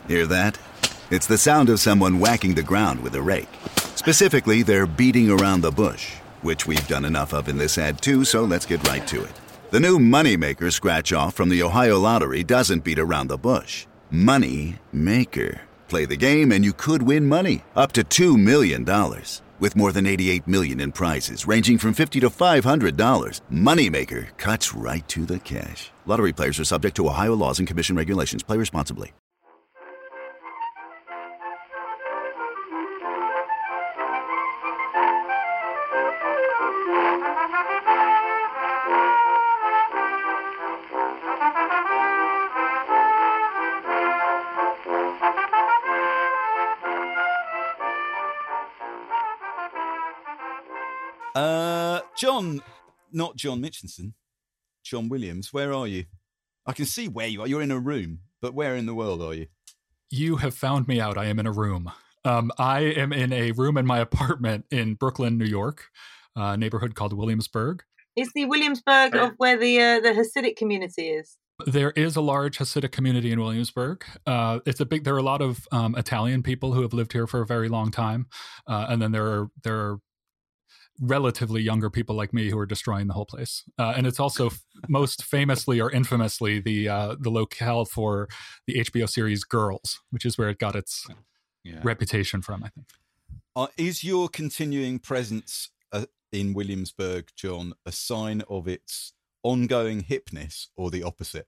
Hear that? It's the sound of someone whacking the ground with a rake. Specifically, they're beating around the bush, which we've done enough of in this ad too, so let's get right to it. The new Moneymaker scratch-off from the Ohio Lottery doesn't beat around the bush. Money Maker. Play the game and you could win money, up to $2 million. With more than $88 million in prizes, ranging from $50 to $500, Moneymaker cuts right to the cash. Lottery players are subject to Ohio laws and commission regulations. Play responsibly. Not John Mitchinson, John Williams, where are you? I can see where you are. You're in a room, but where in the world are you? You have found me out. I am in a room. I am in a room in my apartment in Brooklyn, New York, a neighborhood called Williamsburg. Is the Williamsburg of where the Hasidic community is? There is a large Hasidic community in Williamsburg. There are a lot of Italian people who have lived here for a very long time. And then there are relatively younger people like me who are destroying the whole place. And it's also most famously or infamously the locale for the HBO series Girls, which is where it got its reputation from, I think. Is your continuing presence in Williamsburg, John, a sign of its ongoing hipness or the opposite?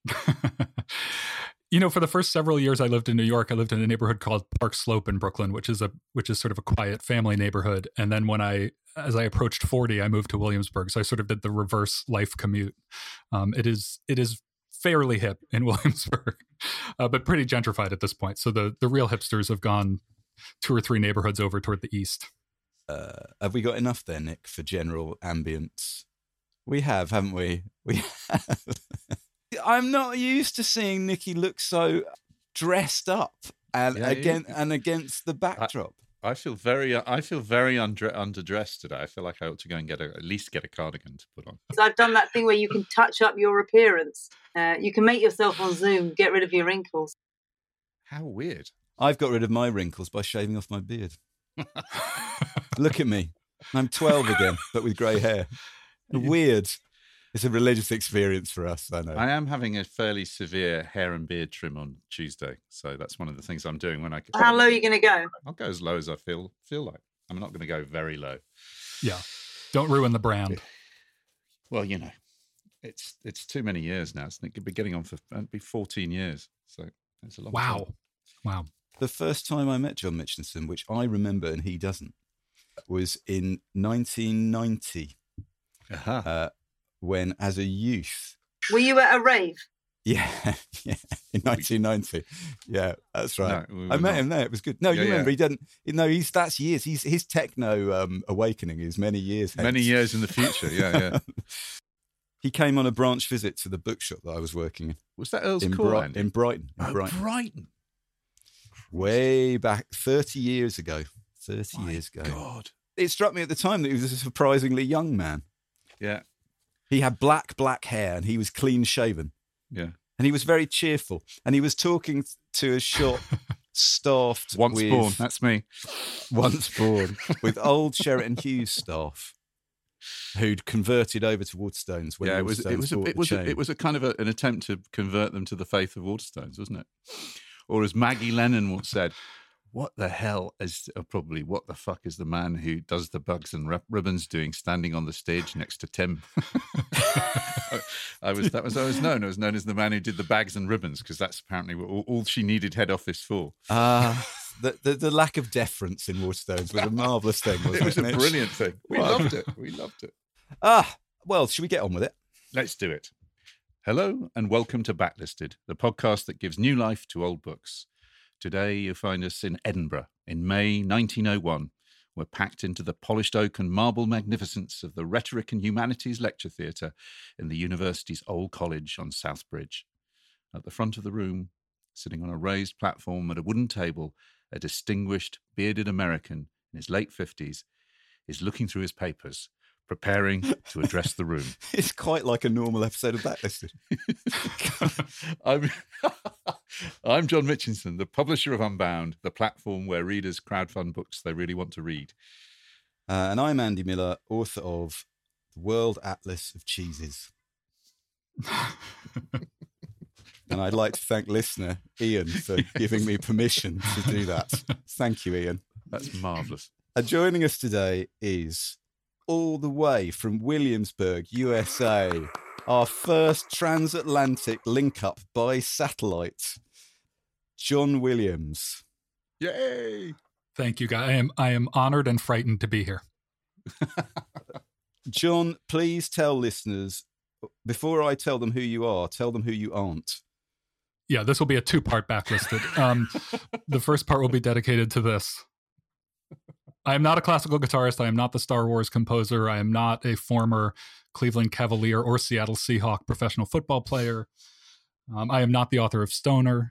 For the first several years I lived in New York, I lived in a neighborhood called Park Slope in Brooklyn, which is sort of a quiet family neighborhood. And then as I approached 40, I moved to Williamsburg. So I sort of did the reverse life commute. It is fairly hip in Williamsburg, but pretty gentrified at this point. So the real hipsters have gone 2 or 3 neighborhoods over toward the east. Have we got enough there, Nick, for general ambience? We have, haven't we? We have. I'm not used to seeing Nikki look so dressed up and against the backdrop. I feel very underdressed today. I feel like I ought to go and at least get a cardigan to put on. I've done that thing where you can touch up your appearance. You can make yourself on Zoom get rid of your wrinkles. How weird! I've got rid of my wrinkles by shaving off my beard. Look at me. I'm 12 again, but with grey hair. Weird. It's a religious experience for us, I know. I am having a fairly severe hair and beard trim on Tuesday, so that's one of the things I'm doing when I. How low are you going to go? I'll go as low as I feel like. I'm not going to go very low. Yeah, don't ruin the brand. Well, it's too many years now. It could be getting on for 14 years, so it's a long time. Wow. The first time I met John Mitchinson, which I remember and he doesn't, was in 1990. When, as a youth... Were you at a rave? Yeah, in 1990. Yeah, that's right. No, I met him there. It was good. No, you remember, he doesn't... No, that's years. His techno awakening is many years hence. Many years in the future, yeah. He came on a branch visit to the bookshop that I was working in. Was that Earl's Court? In Brighton. Brighton. Way back, 30 years ago. 30 years ago. God. It struck me at the time that he was a surprisingly young man. Yeah. He had black hair and he was clean shaven. Yeah. And he was very cheerful. And he was talking to a shop staffed Once born, that's me. Once born. With old Sheraton Hughes staff who'd converted over to Waterstones. When it was a kind of an attempt to convert them to the faith of Waterstones, wasn't it? Or as Maggie Lennon once said, what the fuck is the man who does the bugs and ribbons doing standing on the stage next to Tim? I was known as the man who did the bags and ribbons, because that's apparently all she needed head office for. The lack of deference in Waterstones was a marvellous thing, wasn't it? It was a brilliant thing. We loved it. Well, should we get on with it? Let's do it. Hello and welcome to Backlisted, the podcast that gives new life to old books. Today, you find us in Edinburgh in May 1901. We're packed into the polished oak and marble magnificence of the Rhetoric and Humanities Lecture Theatre in the university's old college on Southbridge. At the front of the room, sitting on a raised platform at a wooden table, a distinguished, bearded American in his late 50s is looking through his papers, preparing to address the room. It's quite like a normal episode of Backlisted. I'm John Mitchinson, the publisher of Unbound, the platform where readers crowdfund books they really want to read. And I'm Andy Miller, author of The World Atlas of Cheeses. And I'd like to thank listener Ian for giving me permission to do that. Thank you, Ian. That's marvellous. And joining us today is, all the way from Williamsburg, USA, our first transatlantic link-up by satellite, John Williams. Yay! Thank you, guys. I am honored and frightened to be here. John, please tell listeners, before I tell them who you are, tell them who you aren't. Yeah, this will be a two-part backlisted. The first part will be dedicated to this. I am not a classical guitarist. I am not the Star Wars composer. I am not a former Cleveland Cavalier or Seattle Seahawk professional football player. I am not the author of Stoner.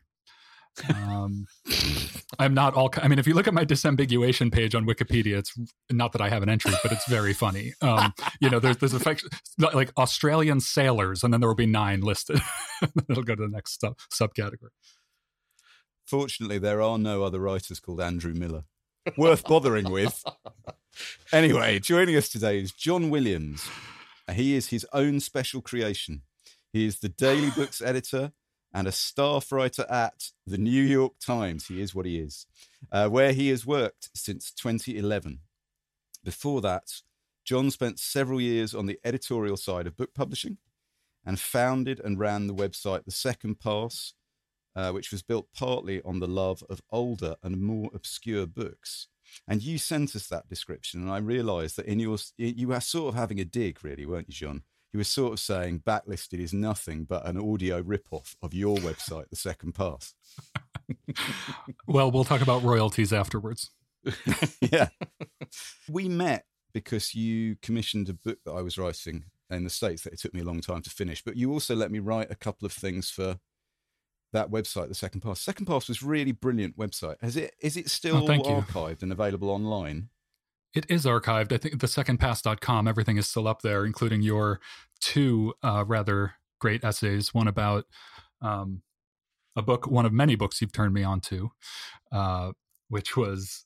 I'm not all. I mean, if you look at my disambiguation page on Wikipedia, it's not that I have an entry, but it's very funny. There's affection, like Australian sailors, and then there will be 9 listed. It'll go to the next subcategory. Fortunately, there are no other writers called Andrew Miller worth bothering with. Anyway, joining us today is John Williams. He is his own special creation. He is the Daily Books editor and a staff writer at the New York Times. He is what he is, where he has worked since 2011. Before that, John spent several years on the editorial side of book publishing and founded and ran the website The Second Pass, which was built partly on the love of older and more obscure books. And you sent us that description, and I realised that you were sort of having a dig, really, weren't you, John? You were sort of saying Backlisted is nothing but an audio rip-off of your website, The Second Pass. Well, we'll talk about royalties afterwards. Yeah. We met because you commissioned a book that I was writing in the States that it took me a long time to finish, but you also let me write a couple of things for that website, The Second Pass. Second Pass was a really brilliant website. Is it still archived and available online? It is archived. I think thesecondpass.com, everything is still up there, including your 2 rather great essays. One about a book, one of many books you've turned me on to, which was...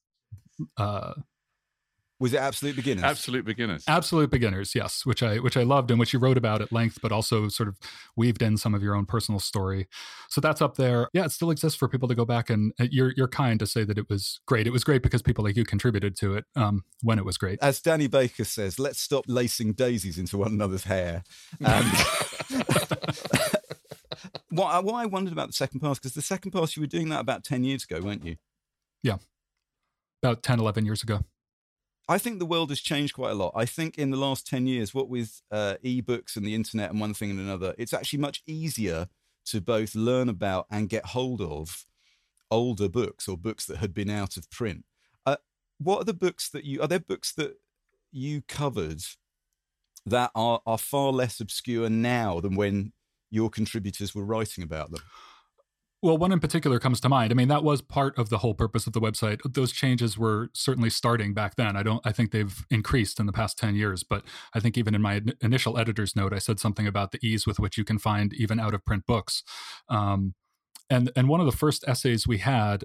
Was it Absolute Beginners? Absolute Beginners. Absolute Beginners, yes, which I loved and which you wrote about at length, but also sort of weaved in some of your own personal story. So that's up there. Yeah, it still exists for people to go back, and you're kind to say that it was great. It was great because people like you contributed to it when it was great. As Danny Baker says, let's stop lacing daisies into one another's hair. What I wondered about The Second Pass, because The Second Pass, you were doing that about 10 years ago, weren't you? Yeah, about 10, 11 years ago. I think the world has changed quite a lot. I think in the last 10 years, what with ebooks and the internet and one thing and another, it's actually much easier to both learn about and get hold of older books or books that had been out of print. What are the books that are there books that you covered that are far less obscure now than when your contributors were writing about them? Well, one in particular comes to mind. I mean, that was part of the whole purpose of the website. Those changes were certainly starting back then. I think they've increased in the past 10 years, but I think even in my initial editor's note, I said something about the ease with which you can find even out-of-print books. And one of the first essays we had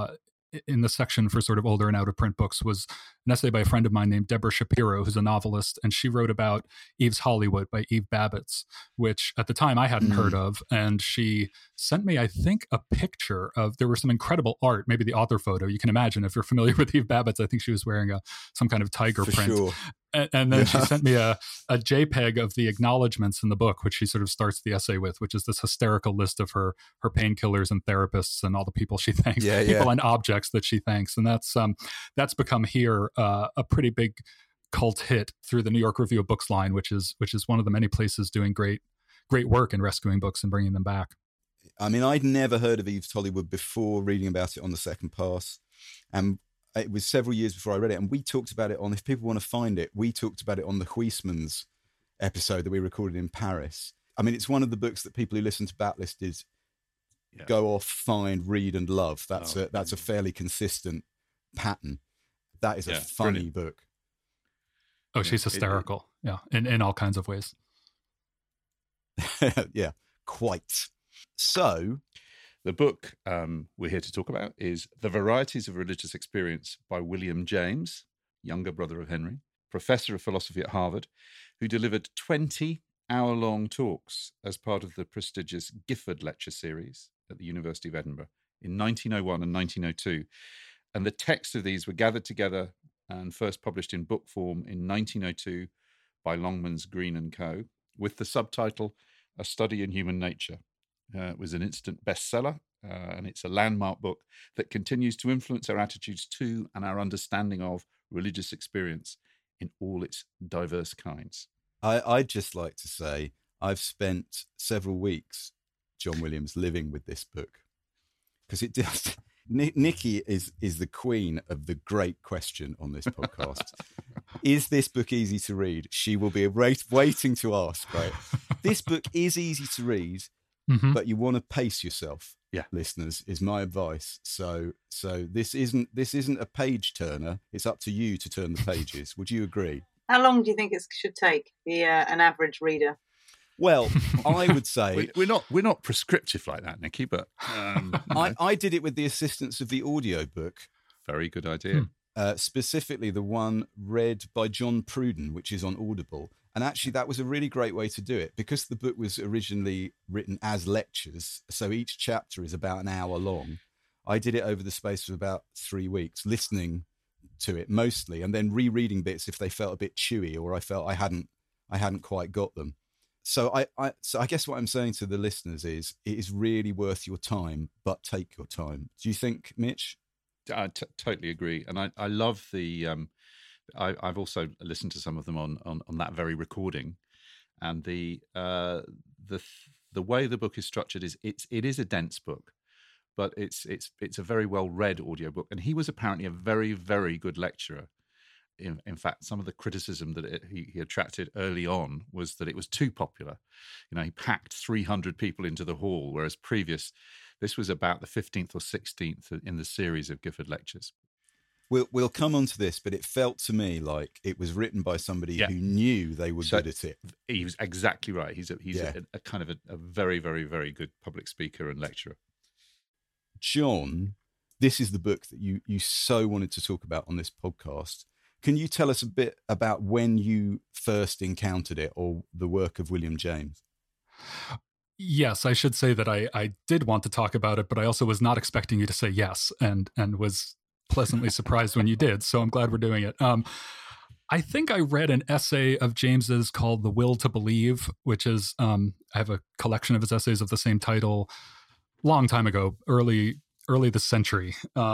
in the section for sort of older and out-of-print books was an essay by a friend of mine named Deborah Shapiro, who's a novelist, and she wrote about Eve's Hollywood by Eve Babbitt, which at the time I hadn't heard of, and she sent me, I think, a picture of, there was some incredible art, maybe the author photo. You can imagine, if you're familiar with Eve Babbitt, I think she was wearing some kind of tiger print. Sure. And then she sent me a JPEG of the acknowledgments in the book, which she sort of starts the essay with, which is this hysterical list of her painkillers and therapists and all the people she thanks, people and objects that she thanks. And that's become here a pretty big cult hit through the New York Review of Books line, which is one of the many places doing great work in rescuing books and bringing them back. I mean, I'd never heard of Eve's Hollywood before reading about it on The Second Pass. And it was several years before I read it. And we talked about it on, if people want to find it, we talked about it on the Huysmans episode that we recorded in Paris. I mean, it's one of the books that people who listen to Backlisted go off, find, read, and love. That's a fairly consistent pattern. That is a funny book. Oh, she's hysterical. In all kinds of ways. Yeah, quite. So, The book we're here to talk about is The Varieties of Religious Experience by William James, younger brother of Henry, professor of philosophy at Harvard, who delivered 20-hour-long talks as part of the prestigious Gifford Lecture Series at the University of Edinburgh in 1901 and 1902. And the texts of these were gathered together and first published in book form in 1902 by Longmans, Green and Co., with the subtitle A Study in Human Nature. It was an instant bestseller, and it's a landmark book that continues to influence our attitudes to and our understanding of religious experience in all its diverse kinds. I'd just like to say I've spent several weeks, John Williams, living with this book, because it does. Nikki is the queen of the great question on this podcast. Is this book easy to read? She will be waiting to ask, right? This book is easy to read, but you want to pace yourself, listeners, is my advice. So this isn't a page turner. It's up to you to turn the pages. Would you agree? How long do you think it should take an average reader? Well, I would say we're not prescriptive like that, Nikki. But I did it with the assistance of the audiobook. Very good idea. Specifically, the one read by John Pruden, which is on Audible. And actually, that was a really great way to do it because the book was originally written as lectures. So each chapter is about an hour long. I did it over the space of about 3 weeks, listening to it mostly, and then rereading bits if they felt a bit chewy or I felt I hadn't quite got them. So I guess what I'm saying to the listeners is it is really worth your time, but take your time. Do you think, Mitch? I totally agree, and I love the. I've also listened to some of them on that very recording, and the way the book is structured is it is a dense book, but it's a very well read audiobook, and he was apparently a very, very good lecturer. In fact, some of the criticism that he attracted early on was that it was too popular. You know, he packed 300 people into the hall, whereas this was about the 15th or 16th in the series of Gifford lectures. We'll come on to this, but it felt to me like it was written by somebody who knew they were good at it. He was exactly right. He's a kind of a very, very, very good public speaker and lecturer. John, this is the book that you so wanted to talk about on this podcast. Can you tell us a bit about when you first encountered it or the work of William James? Yes, I should say that I did want to talk about it, but I also was not expecting you to say yes and was pleasantly surprised when you did. So I'm glad we're doing it. I think I read an essay of James's called The Will to Believe, which is, I have a collection of his essays of the same title long time ago, early this century.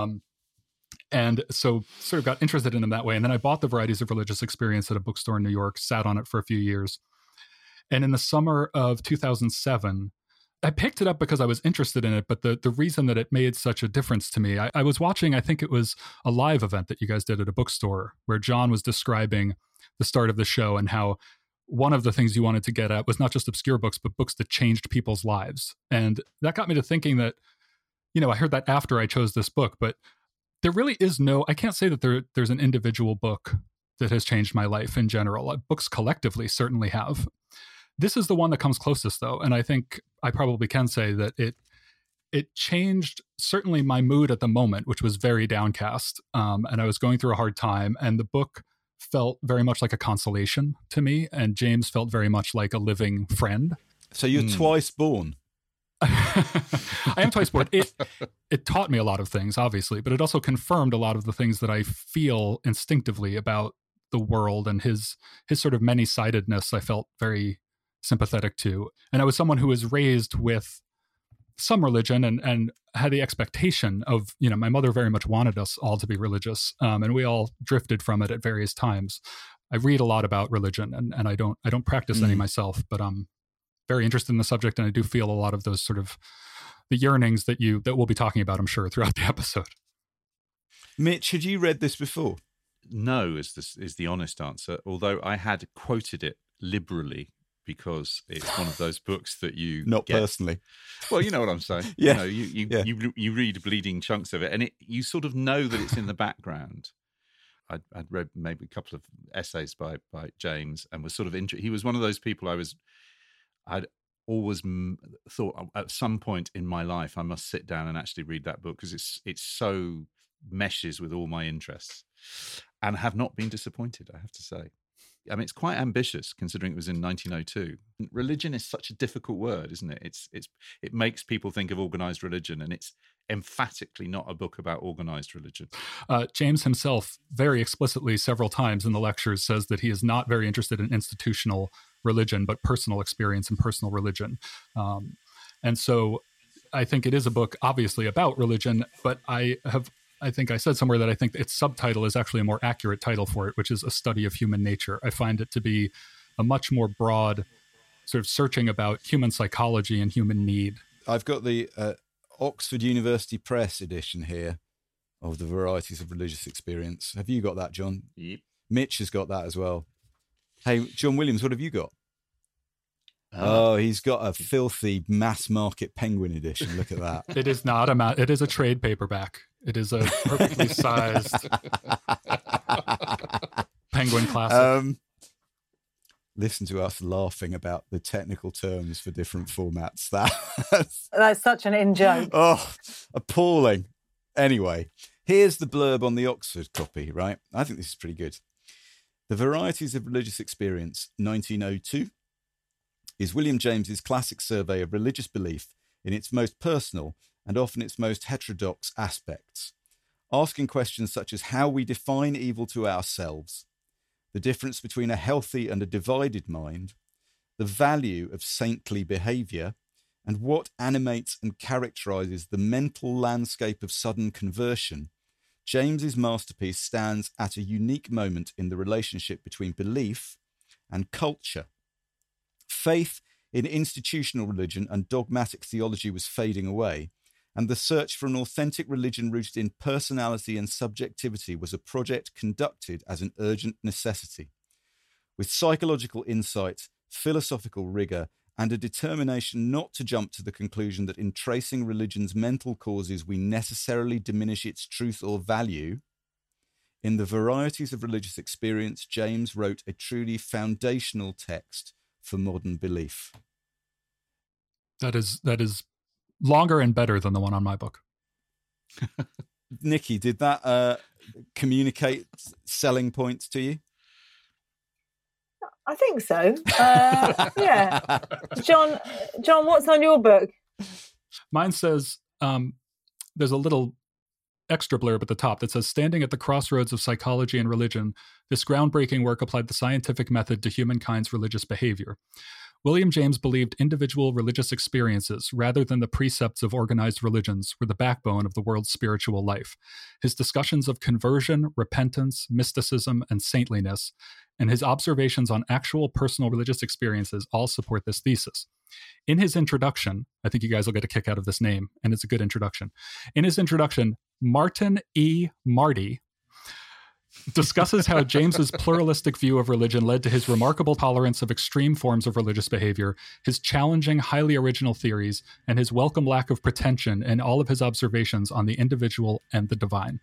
And so sort of got interested in him that way. And then I bought The Varieties of Religious Experience at a bookstore in New York, sat on it for a few years. And in the summer of 2007, I picked it up because I was interested in it. But the reason that it made such a difference to me, I was watching, I think it was a live event that you guys did at a bookstore where John was describing the start of the show and how one of the things you wanted to get at was not just obscure books, but books that changed people's lives. And that got me to thinking that, I heard that after I chose this book, but there really is I can't say that there's an individual book that has changed my life in general. Books collectively certainly have. This is the one that comes closest, though. And I think I probably can say that it changed certainly my mood at the moment, which was very downcast. And I was going through a hard time. And the book felt very much like a consolation to me. And James felt very much like a living friend. So you're twice born. I am twice born. It taught me a lot of things, obviously, but it also confirmed a lot of the things that I feel instinctively about the world, and his sort of many-sidedness I felt very sympathetic to. And I was someone who was raised with some religion and had the expectation of, my mother very much wanted us all to be religious, and we all drifted from it at various times. I read a lot about religion, and I don't practice any myself, but very interested in the subject, and I do feel a lot of those sort of the yearnings that we'll be talking about, I'm sure, throughout the episode. Mitch, had you read this before? No, is the honest answer. Although I had quoted it liberally because it's one of those books that you not get. Personally. Well, you know what I'm saying. Yeah. You read bleeding chunks of it, and you sort of know that it's in the background. I'd read maybe a couple of essays by James, and was sort of he was one of those people I'd always thought at some point in my life I must sit down and actually read that book, because it's so meshes with all my interests, and have not been disappointed, I have to say. I mean, it's quite ambitious considering it was in 1902. Religion is such a difficult word, isn't it? It makes people think of organized religion, and it's emphatically not a book about organized religion. James himself very explicitly several times in the lectures says that he is not very interested in institutional religion, but personal experience and personal religion. And so I think it is a book obviously about religion, but I think I said somewhere that I think its subtitle is actually a more accurate title for it, which is A Study of Human Nature. I find it to be a much more broad sort of searching about human psychology and human need. I've got the Oxford University Press edition here of The Varieties of Religious Experience. Have you got that, John? Yep. Mitch has got that as well. Hey, John Williams, what have you got? Oh, he's got a filthy mass market Penguin edition. Look at that. It is not it is a trade paperback. It is a perfectly sized Penguin classic. Listen to us laughing about the technical terms for different formats. That's such an in-joke. Oh, appalling. Anyway, here's the blurb on the Oxford copy, right? I think this is pretty good. The Varieties of Religious Experience, 1902, is William James's classic survey of religious belief in its most personal and often its most heterodox aspects, asking questions such as how we define evil to ourselves, the difference between a healthy and a divided mind, the value of saintly behaviour, and what animates and characterises the mental landscape of sudden conversion. James's masterpiece stands at a unique moment in the relationship between belief and culture. Faith in institutional religion and dogmatic theology was fading away, and the search for an authentic religion rooted in personality and subjectivity was a project conducted as an urgent necessity. With psychological insight, philosophical rigour, and a determination not to jump to the conclusion that in tracing religion's mental causes we necessarily diminish its truth or value, in the Varieties of Religious Experience, James wrote a truly foundational text for modern belief. That is longer and better than the one on my book. Nikki, did that communicate selling points to you? I think so. Yeah. John, what's on your book? Mine says, there's a little extra blurb at the top that says, standing at the crossroads of psychology and religion, this groundbreaking work applied the scientific method to humankind's religious behavior. William James believed individual religious experiences, rather than the precepts of organized religions, were the backbone of the world's spiritual life. His discussions of conversion, repentance, mysticism, and saintliness, and his observations on actual personal religious experiences all support this thesis. In his introduction, I think you guys will get a kick out of this name, and it's a good introduction. In his introduction, Martin E. Marty discusses how James's pluralistic view of religion led to his remarkable tolerance of extreme forms of religious behavior, his challenging, highly original theories, and his welcome lack of pretension in all of his observations on the individual and the divine.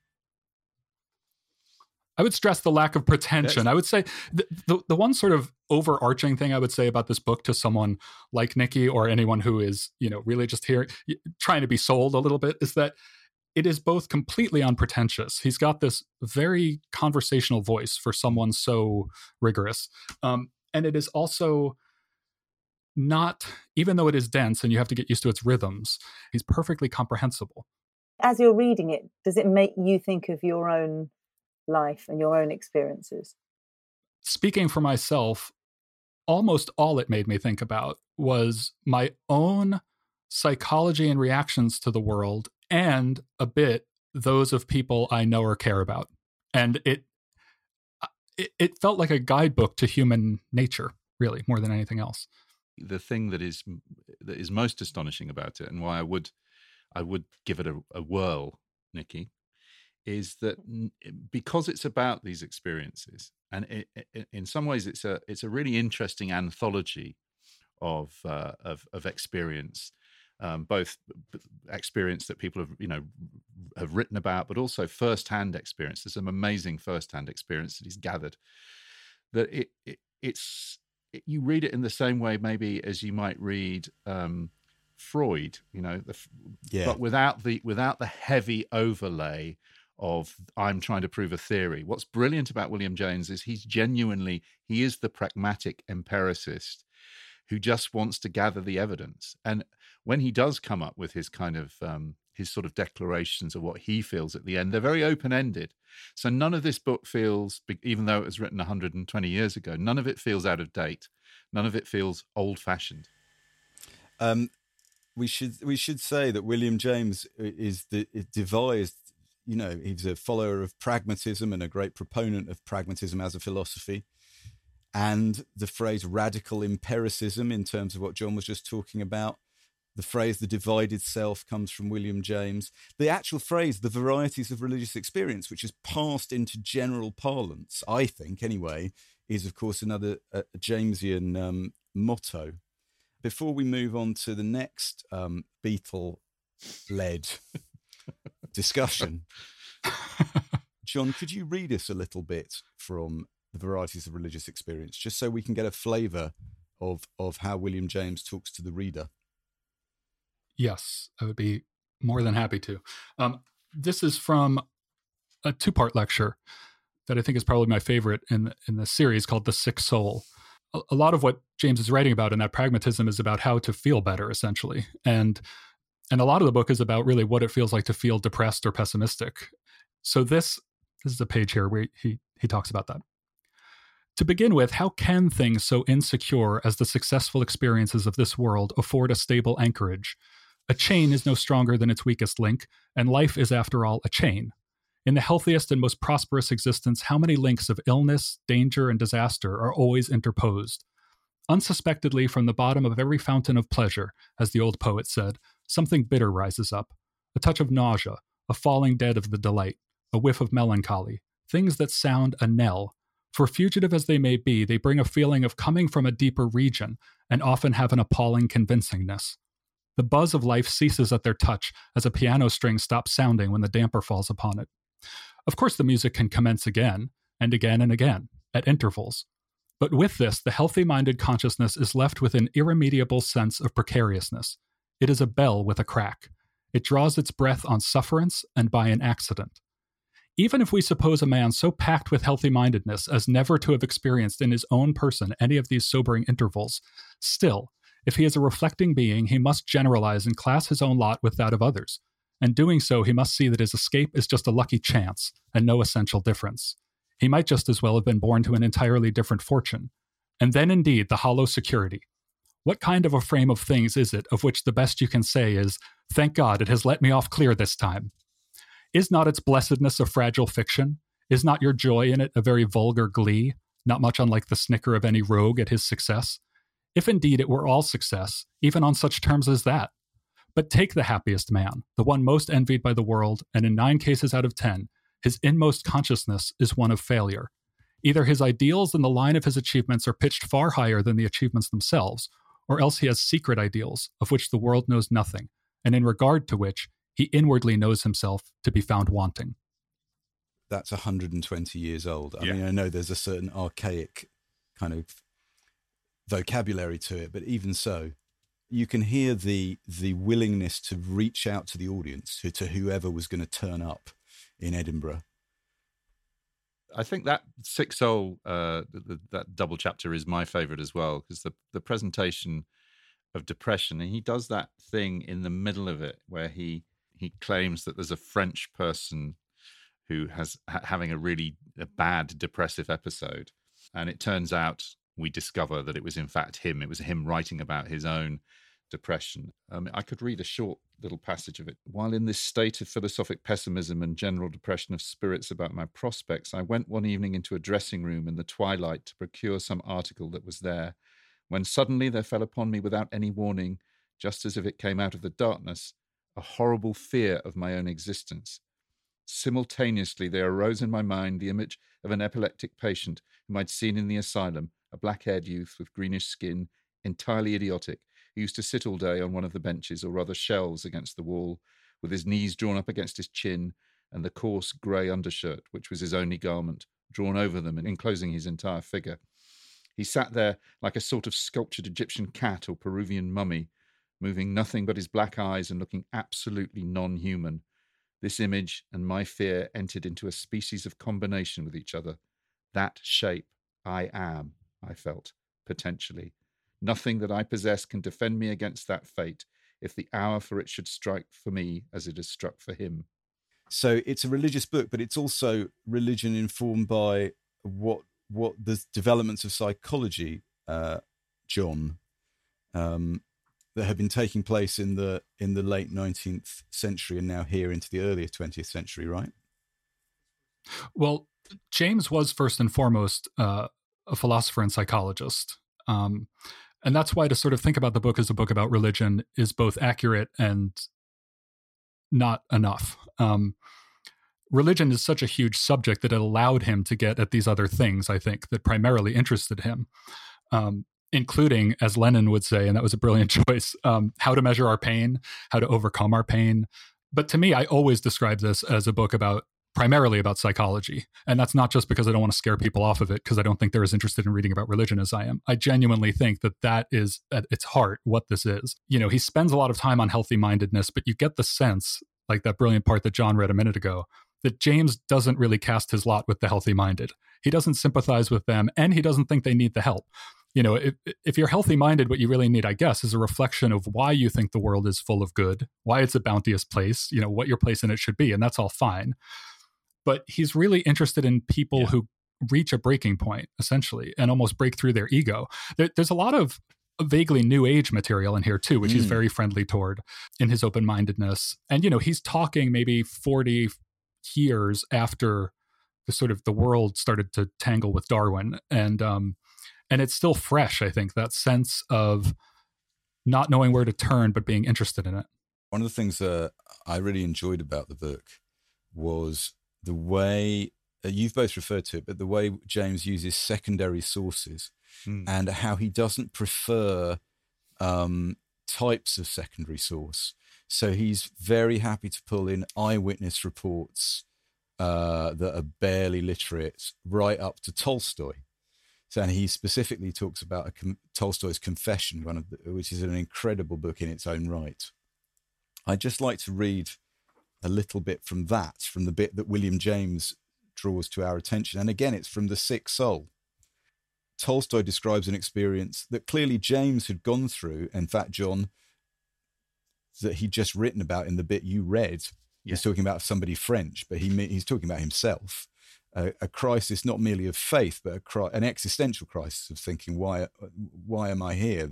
I would stress the lack of pretension. I would say the one sort of overarching thing I would say about this book to someone like Nikki or anyone who is, really just here trying to be sold a little bit is that it is both completely unpretentious. He's got this very conversational voice for someone so rigorous. And it is also not, even though it is dense and you have to get used to its rhythms, he's perfectly comprehensible. As you're reading it, does it make you think of your own life and your own experiences? Speaking for myself, almost all it made me think about was my own psychology and reactions to the world, and a bit those of people I know or care about. And it felt like a guidebook to human nature, really, more than anything else. The thing that is most astonishing about it, and why I would give it a whirl, Nikki, is that because it's about these experiences, and in some ways it's a really interesting anthology of experience. Both experience that people have written about, but also first-hand experience. There's some amazing first-hand experience that he's gathered. That it you read it in the same way maybe as you might read Freud, but without the heavy overlay of I'm trying to prove a theory. What's brilliant about William James is he is the pragmatic empiricist who just wants to gather the evidence. And when he does come up with his kind of his sort of declarations of what he feels at the end, they're very open-ended. So none of this book feels, even though it was written 120 years ago, none of it feels out of date. None of it feels old-fashioned. We should say that William James devised, he's a follower of pragmatism and a great proponent of pragmatism as a philosophy. And the phrase radical empiricism, in terms of what John was just talking about, the phrase the divided self comes from William James. The actual phrase, the varieties of religious experience, which is passed into general parlance, I think anyway, is of course another Jamesian motto. Before we move on to the next Beatle-led discussion, John, could you read us a little bit from the varieties of religious experience, just so we can get a flavour of how William James talks to the reader? Yes, I would be more than happy to. This is from a 2-part lecture that I think is probably my favorite in the series, called The Sick Soul. A lot of what James is writing about in that pragmatism is about how to feel better, essentially. And a lot of the book is about really what it feels like to feel depressed or pessimistic. So this is a page here where he talks about that. To begin with, how can things so insecure as the successful experiences of this world afford a stable anchorage? A chain is no stronger than its weakest link, and life is, after all, a chain. In the healthiest and most prosperous existence, how many links of illness, danger, and disaster are always interposed? Unsuspectedly, from the bottom of every fountain of pleasure, as the old poet said, something bitter rises up. A touch of nausea, a falling dead of the delight, a whiff of melancholy, things that sound a knell. For fugitive as they may be, they bring a feeling of coming from a deeper region, and often have an appalling convincingness. The buzz of life ceases at their touch as a piano string stops sounding when the damper falls upon it. Of course, the music can commence again, and again and again, at intervals. But with this, the healthy-minded consciousness is left with an irremediable sense of precariousness. It is a bell with a crack. It draws its breath on sufferance and by an accident. Even if we suppose a man so packed with healthy-mindedness as never to have experienced in his own person any of these sobering intervals, still, if he is a reflecting being, he must generalize and class his own lot with that of others. And doing so, he must see that his escape is just a lucky chance and no essential difference. He might just as well have been born to an entirely different fortune. And then indeed, the hollow security. What kind of a frame of things is it of which the best you can say is, "Thank God it has let me off clear this time"? Is not its blessedness a fragile fiction? Is not your joy in it a very vulgar glee, not much unlike the snicker of any rogue at his success? If indeed it were all success, even on such terms as that. But take the happiest man, the one most envied by the world, and in 9 cases out of 10, his inmost consciousness is one of failure. Either his ideals and the line of his achievements are pitched far higher than the achievements themselves, or else he has secret ideals of which the world knows nothing, and in regard to which he inwardly knows himself to be found wanting. That's 120 years old. I mean, I know there's a certain archaic kind of vocabulary to it, but even so, you can hear the willingness to reach out to the audience, to whoever was going to turn up in Edinburgh. I think that Sick Soul, that double chapter is my favorite as well, because the presentation of depression, and he does that thing in the middle of it where he claims that there's a French person who has having a bad depressive episode, and it turns out we discover that it was in fact him. It was him writing about his own depression. I could read a short little passage of it. While in this state of philosophic pessimism and general depression of spirits about my prospects, I went one evening into a dressing room in the twilight to procure some article that was there, when suddenly there fell upon me without any warning, just as if it came out of the darkness, a horrible fear of my own existence. Simultaneously, there arose in my mind the image of an epileptic patient whom I'd seen in the asylum, a black-haired youth with greenish skin, entirely idiotic, who used to sit all day on one of the benches, or rather shelves against the wall, with his knees drawn up against his chin, and the coarse grey undershirt, which was his only garment, drawn over them and enclosing his entire figure. He sat there like a sort of sculptured Egyptian cat or Peruvian mummy, moving nothing but his black eyes and looking absolutely non-human. This image and my fear entered into a species of combination with each other. That shape I am, I felt, potentially. Nothing that I possess can defend me against that fate, if the hour for it should strike for me as it has struck for him. So it's a religious book, but it's also religion informed by what the developments of psychology, John, that have been taking place in the late 19th century and now here into the earlier 20th century, right? Well, James was first and foremost a philosopher and psychologist. And that's why to sort of think about the book as a book about religion is both accurate and not enough. Religion is such a huge subject that it allowed him to get at these other things, I think, that primarily interested him, including, as Lenin would say, and that was a brilliant choice, how to measure our pain, how to overcome our pain. But to me, I always describe this as a book primarily about psychology. And that's not just because I don't want to scare people off of it, because I don't think they're as interested in reading about religion as I am. I genuinely think that is at its heart what this is. You know, he spends a lot of time on healthy-mindedness, but you get the sense, like that brilliant part that John read a minute ago, that James doesn't really cast his lot with the healthy-minded. He doesn't sympathize with them, and he doesn't think they need the help. You know, if you're healthy-minded, what you really need, I guess, is a reflection of why you think the world is full of good, why it's a bounteous place, you know, what your place in it should be, and that's all fine. But he's really interested in people who reach a breaking point, essentially, and almost break through their ego. There's a lot of vaguely new age material in here, too, which he's very friendly toward in his open-mindedness. And, you know, he's talking maybe 40 years after the world started to tangle with Darwin. And it's still fresh, I think, that sense of not knowing where to turn, but being interested in it. One of the things that I really enjoyed about the book was the way you've both referred to it, but the way James uses secondary sources and how he doesn't prefer types of secondary source. So he's very happy to pull in eyewitness reports that are barely literate, right up to Tolstoy. So, and he specifically talks about Tolstoy's Confession, which is an incredible book in its own right. I'd just like to read a little bit from the bit that William James draws to our attention. And again, it's from The Sick Soul. Tolstoy describes an experience that clearly James had gone through. In fact, John, that he'd just written about in the bit you read. He's talking about somebody French, but he's talking about himself. A crisis not merely of faith, but an existential crisis of thinking, why am I here?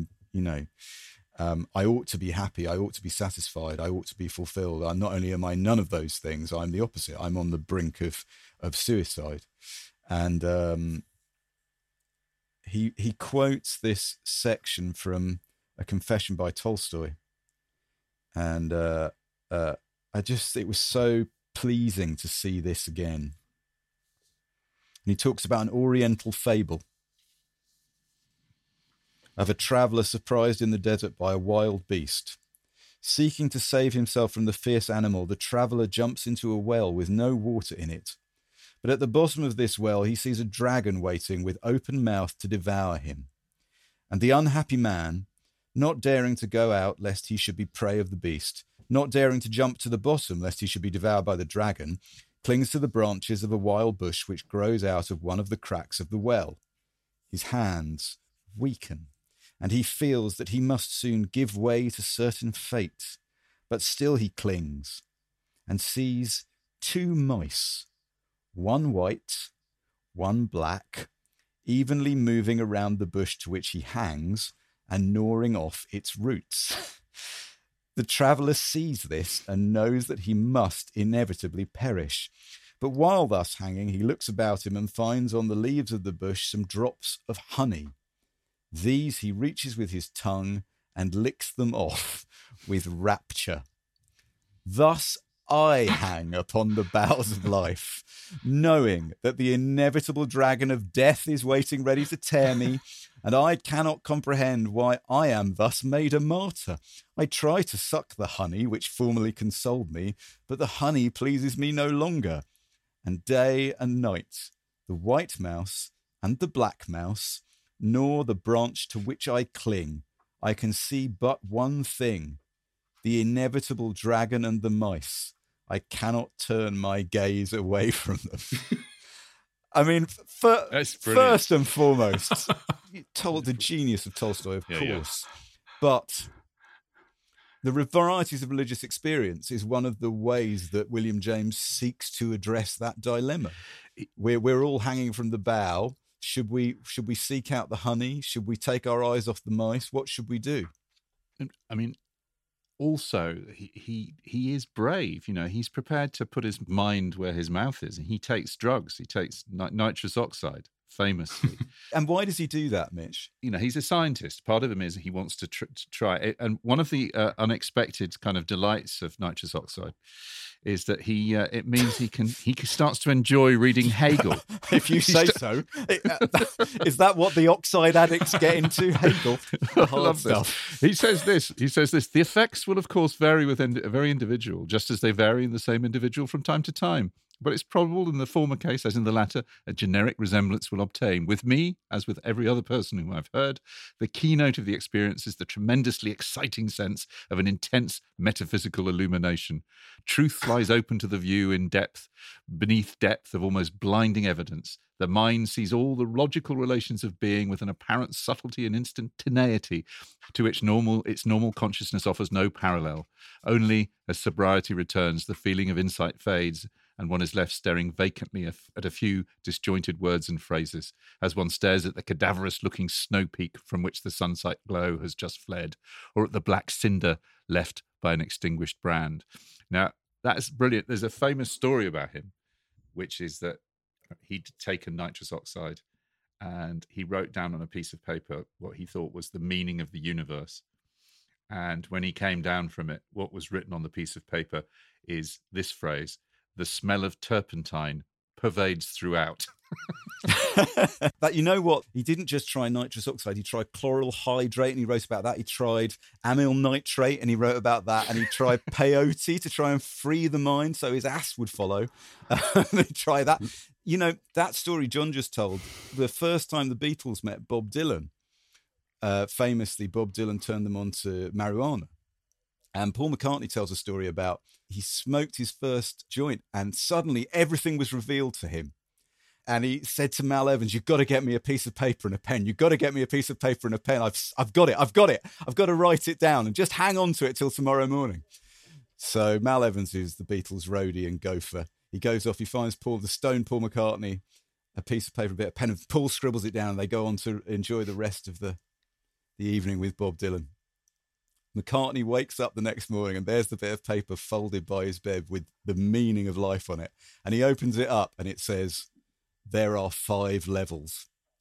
I ought to be happy. I ought to be satisfied. I ought to be fulfilled. Not only am I none of those things, I'm the opposite. I'm on the brink of suicide. And he quotes this section from A Confession by Tolstoy. And it was so pleasing to see this again. And he talks about an Oriental fable of a traveller surprised in the desert by a wild beast. Seeking to save himself from the fierce animal, the traveller jumps into a well with no water in it. But at the bottom of this well, he sees a dragon waiting with open mouth to devour him. And the unhappy man, not daring to go out lest he should be prey of the beast, not daring to jump to the bottom lest he should be devoured by the dragon, clings to the branches of a wild bush which grows out of one of the cracks of the well. His hands weaken, and he feels that he must soon give way to certain fate, but still he clings, and sees 2 mice, one white, one black, evenly moving around the bush to which he hangs and gnawing off its roots. The traveller sees this and knows that he must inevitably perish. But while thus hanging, he looks about him and finds on the leaves of the bush some drops of honey. These he reaches with his tongue and licks them off with rapture. Thus I hang upon the boughs of life, knowing that the inevitable dragon of death is waiting ready to tear me, and I cannot comprehend why I am thus made a martyr. I try to suck the honey which formerly consoled me, but the honey pleases me no longer. And day and night, the white mouse and the black mouse nor the branch to which I cling. I can see but one thing, the inevitable dragon and the mice. I cannot turn my gaze away from them. I mean, first and foremost, you told the genius of Tolstoy, of course. Yeah. But the varieties of religious experience is one of the ways that William James seeks to address that dilemma. We're all hanging from the bough. Should we seek out the honey? Should we take our eyes off the mice? What should we do? I mean, also, he is brave. You know, he's prepared to put his mind where his mouth is. He takes drugs. He takes nitrous oxide, famously. And why does he do that, Mitch? You know, he's a scientist. Part of him is he wants to try it. And one of the unexpected kind of delights of nitrous oxide is that it means he starts to enjoy reading Hegel. If you say so. Is that what the oxide addicts get into? Hegel. I love stuff. He says this. The effects will, of course, vary with a very individual, just as they vary in the same individual from time to time. But it's probable in the former case, as in the latter, a generic resemblance will obtain. With me, as with every other person whom I've heard, the keynote of the experience is the tremendously exciting sense of an intense metaphysical illumination. Truth lies open to the view in depth, beneath depth of almost blinding evidence. The mind sees all the logical relations of being with an apparent subtlety and instantaneity to which its normal consciousness offers no parallel. Only as sobriety returns, the feeling of insight fades, and one is left staring vacantly at a few disjointed words and phrases, as one stares at the cadaverous-looking snow peak from which the sunset glow has just fled, or at the black cinder left by an extinguished brand. Now, that's brilliant. There's a famous story about him, which is that he'd taken nitrous oxide and he wrote down on a piece of paper what he thought was the meaning of the universe. And when he came down from it, what was written on the piece of paper is this phrase: "The smell of turpentine pervades throughout." But you know what? He didn't just try nitrous oxide. He tried chloral hydrate, and he wrote about that. He tried amyl nitrate, and he wrote about that. And he tried peyote to try and free the mind so his ass would follow. He tried that. You know, that story John just told, the first time the Beatles met Bob Dylan, famously, Bob Dylan turned them on to marijuana. And Paul McCartney tells a story about he smoked his first joint and suddenly everything was revealed to him. And he said to Mal Evans, "You've got to get me a piece of paper and a pen. You've got to get me a piece of paper and a pen. I've got it. I've got to write it down and just hang on to it till tomorrow morning." So Mal Evans, who's the Beatles roadie and gopher, he goes off, he finds the stone Paul McCartney, a piece of paper, a bit of pen, and Paul scribbles it down. And they go on to enjoy the rest of the evening with Bob Dylan. McCartney wakes up the next morning and there's the bit of paper folded by his bed with the meaning of life on it. And he opens it up and it says, "There are 5 levels."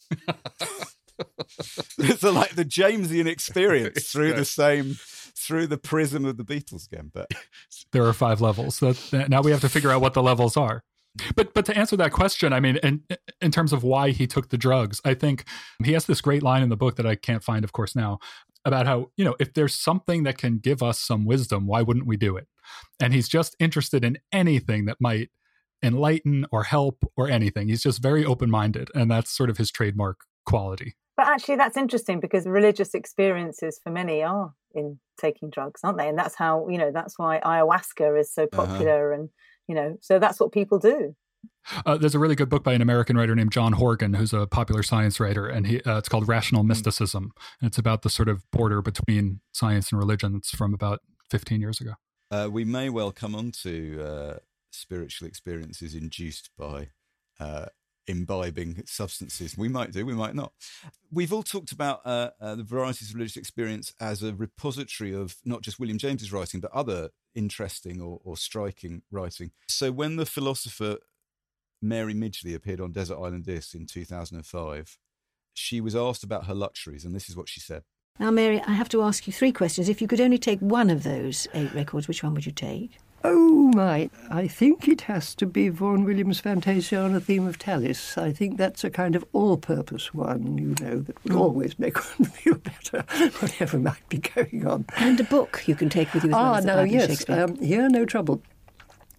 It's like the Jamesian experience through the prism of the Beatles again. But there are 5 levels. So now we have to figure out what the levels are. But to answer that question, I mean, in terms of why he took the drugs, I think he has this great line in the book that I can't find, of course, now, about how, you know, if there's something that can give us some wisdom, why wouldn't we do it? And he's just interested in anything that might enlighten or help or anything. He's just very open-minded, and that's sort of his trademark quality. But actually, that's interesting because religious experiences for many are in taking drugs, aren't they? And that's how, you know, that's why ayahuasca is so popular. And, you know, so that's what people do. There's a really good book by an American writer named John Horgan, who's a popular science writer, and it's called Rational Mysticism. And it's about the sort of border between science and religion. It's from about 15 years ago. We may well come on to spiritual experiences induced by imbibing substances. We might do, we might not. We've all talked about the varieties of religious experience as a repository of not just William James's writing, but other interesting or striking writing. So when the philosopher Mary Midgley appeared on Desert Island Discs in 2005, she was asked about her luxuries, and this is what she said. Now, Mary, I have to ask you 3 questions. If you could only take one of those 8 records, which one would you take? Oh, my. I think it has to be Vaughan Williams' Fantasia on a Theme of Tallis. I think that's a kind of all-purpose one, you know, that would always make one feel better, whatever might be going on. And a book you can take with you as well as the Shakespeare. Here, no trouble.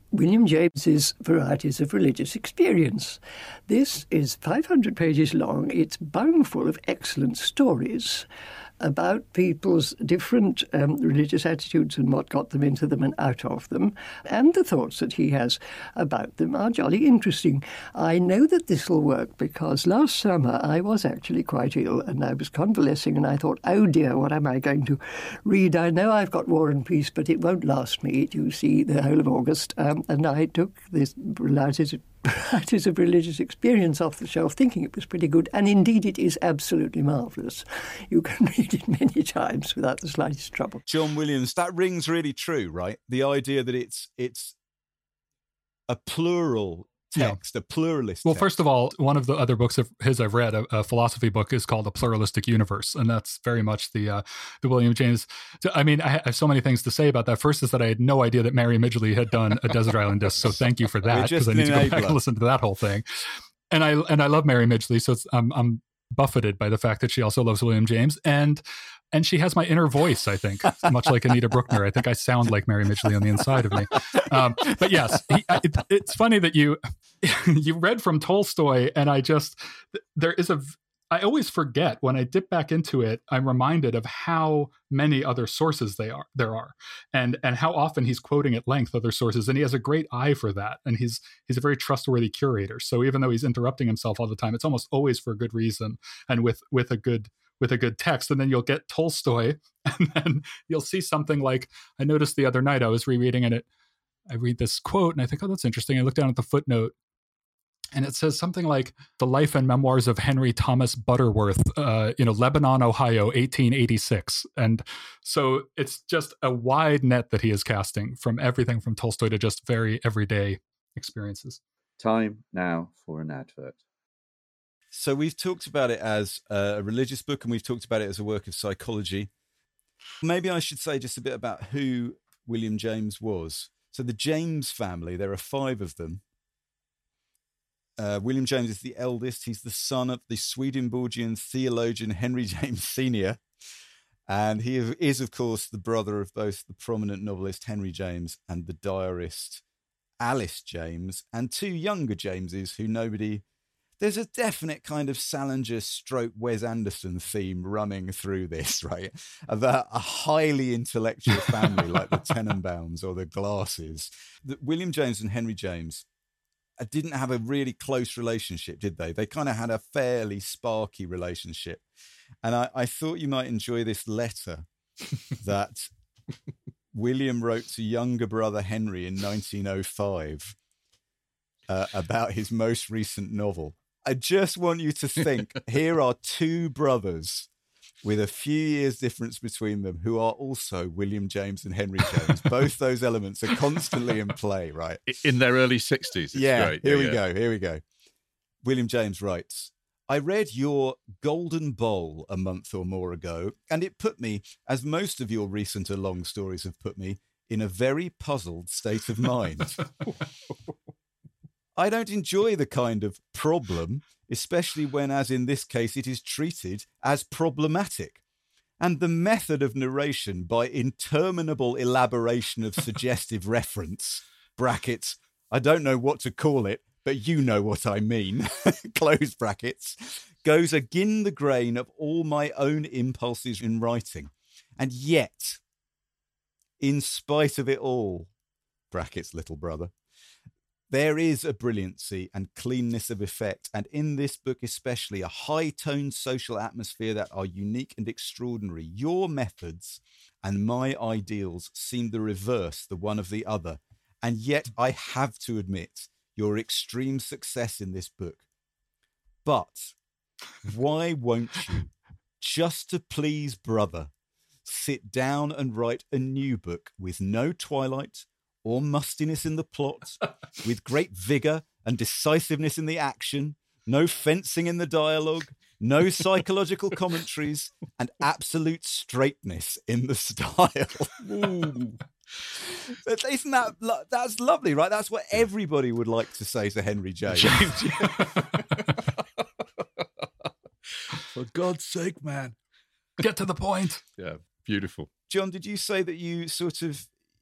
William James's Varieties of Religious Experience. This is 500 pages long. It's bung full of excellent stories about people's different religious attitudes and what got them into them and out of them, and the thoughts that he has about them are jolly interesting. I know that this will work because last summer I was actually quite ill and I was convalescing and I thought, oh dear, what am I going to read? I know I've got War and Peace, but it won't last me, you see, the whole of August. And I took this Varieties of Religious Experience off the shelf, thinking it was pretty good, and indeed it is absolutely marvellous. You can read it many times without the slightest trouble. John Williams, that rings really true, right? The idea that it's a plural text, a pluralist Well, text. first of all, one of the other books of his I've read, a philosophy book, is called A Pluralistic Universe, and that's very much the William James. I mean, I have so many things to say about that. First is that I had no idea that Mary Midgley had done a Desert Island Disc, so thank you for that, because I need to go back and listen to that whole thing. And I love Mary Midgley, so I'm buffeted by the fact that she also loves William James, and she has my inner voice, I think, much like Anita Bruckner. I think I sound like Mary Midgley on the inside of me. But yes, it's funny that you read from Tolstoy, and I always forget when I dip back into it. I'm reminded of how many other sources there are, and how often he's quoting at length other sources, and he has a great eye for that. And he's a very trustworthy curator. So even though he's interrupting himself all the time, it's almost always for a good reason and with a good text. And then you'll get Tolstoy, and then you'll see something like, I noticed the other night I was rereading it. I read this quote and I think, oh, that's interesting. I look down at the footnote, and it says something like the life and memoirs of Henry Thomas Butterworth, Lebanon, Ohio, 1886. And so it's just a wide net that he is casting, from everything from Tolstoy to just very everyday experiences. Time now for an advert. So we've talked about it as a religious book, and we've talked about it as a work of psychology. Maybe I should say just a bit about who William James was. So the James family, there are 5 of them. William James is the eldest. He's the son of the Swedenborgian theologian Henry James Sr. And he is, of course, the brother of both the prominent novelist Henry James and the diarist Alice James, and 2 younger Jameses who nobody... There's a definite kind of Salinger / Wes Anderson theme running through this, right? About a highly intellectual family like the Tenenbaums or the Glasses. William James and Henry James didn't have a really close relationship, did they? They kind of had a fairly sparky relationship. And I thought you might enjoy this letter that William wrote to younger brother Henry in 1905 about his most recent novel. I just want you to think, here are 2 brothers with a few years difference between them who are also William James and Henry James. Both those elements are constantly in play, right? In their early 60s. Yeah, great. Here we go. William James writes, I read your Golden Bowl a month or more ago, and it put me, as most of your recenter long stories have put me, in a very puzzled state of mind. I don't enjoy the kind of problem, especially when, as in this case, it is treated as problematic. And the method of narration by interminable elaboration of suggestive reference, brackets, I don't know what to call it, but you know what I mean, close brackets, goes agin the grain of all my own impulses in writing. And yet, in spite of it all, brackets, little brother, there is a brilliancy and cleanness of effect, and in this book especially, a high-toned social atmosphere that are unique and extraordinary. Your methods and my ideals seem the reverse, the one of the other, and yet I have to admit your extreme success in this book. But why won't you, just to please brother, sit down and write a new book with no twilight or mustiness in the plot, with great vigour and decisiveness in the action, no fencing in the dialogue, no psychological commentaries, and absolute straightness in the style. Isn't that's lovely, right? That's what everybody would like to say to Henry James. For God's sake, man. Get to the point. Yeah, beautiful. John, did you say that you sort of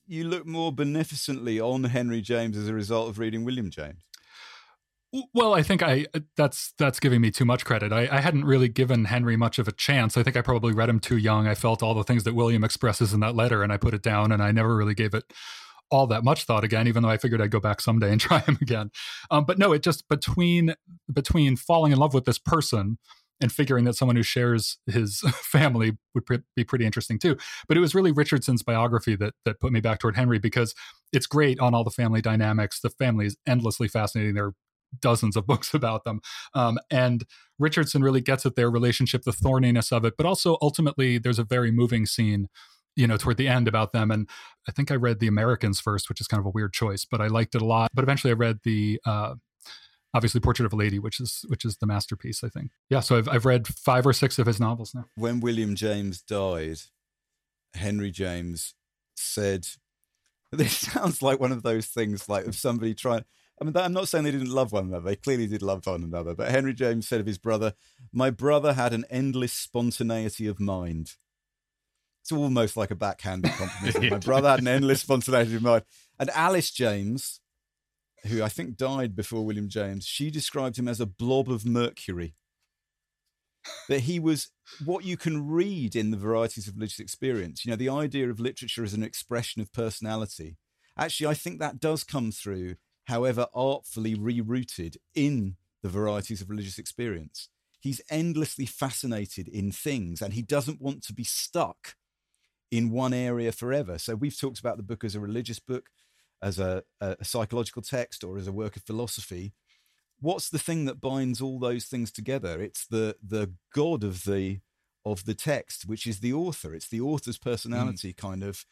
you look more beneficently on Henry James as a result of reading William James? Well, I think that's giving me too much credit. I hadn't really given Henry much of a chance. I think I probably read him too young. I felt all the things that William expresses in that letter, and I put it down, and I never really gave it all that much thought again, even though I figured I'd go back someday and try him again. But no, it just between falling in love with this person and figuring that someone who shares his family would be pretty interesting too. But it was really Richardson's biography that put me back toward Henry, because it's great on all the family dynamics. The family is endlessly fascinating. There are dozens of books about them. And Richardson really gets at their relationship, the thorniness of it, but also ultimately there's a very moving scene, toward the end about them. And I think I read The Americans first, which is kind of a weird choice, but I liked it a lot. But eventually I read the, obviously Portrait of a Lady, which is the masterpiece, I think. Yeah. So I've read 5 or 6 of his novels now. When William James died, Henry James said, this sounds like one of those things like of somebody trying, I'm not saying they didn't love one another. They clearly did love one another. But Henry James said of his brother, "My brother had an endless spontaneity of mind." It's almost like a backhanded compliment. My brother had an endless spontaneity of mind. And Alice James, who I think died before William James, she described him as a blob of mercury. That he was what you can read in the Varieties of Religious Experience. The idea of literature as an expression of personality. Actually, I think that does come through, however artfully rerouted, in the Varieties of Religious Experience. He's endlessly fascinated in things, and he doesn't want to be stuck in one area forever. So we've talked about the book as a religious book, as a psychological text, or as a work of philosophy. What's the thing that binds all those things together? It's the God of the text, which is the author. It's the author's personality, because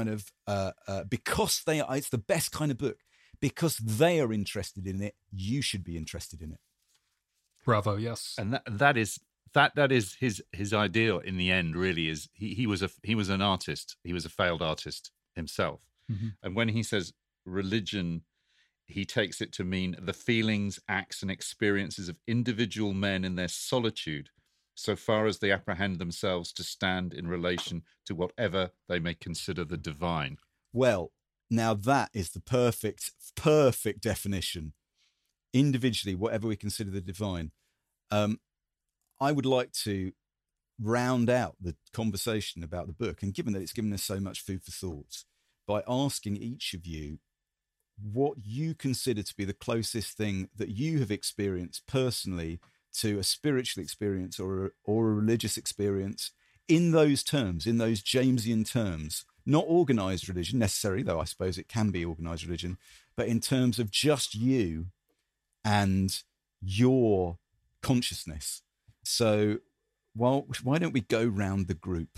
it's the best kind of book. Because they are interested in it, you should be interested in it. Bravo, yes. And that is his ideal in the end. Really, is he was an artist. He was a failed artist himself. Mm-hmm. And when he says religion, he takes it to mean the feelings, acts, and experiences of individual men in their solitude, so far as they apprehend themselves to stand in relation to whatever they may consider the divine. Well, now that is the perfect definition. Individually, whatever we consider the divine. I would like to round out the conversation about the book, and given that it's given us so much food for thought, by asking each of you what you consider to be the closest thing that you have experienced personally to a spiritual experience or a religious experience in those terms, in those Jamesian terms. Not organised religion necessarily, though I suppose it can be organised religion, but in terms of just you and your consciousness. So, why don't we go round the group?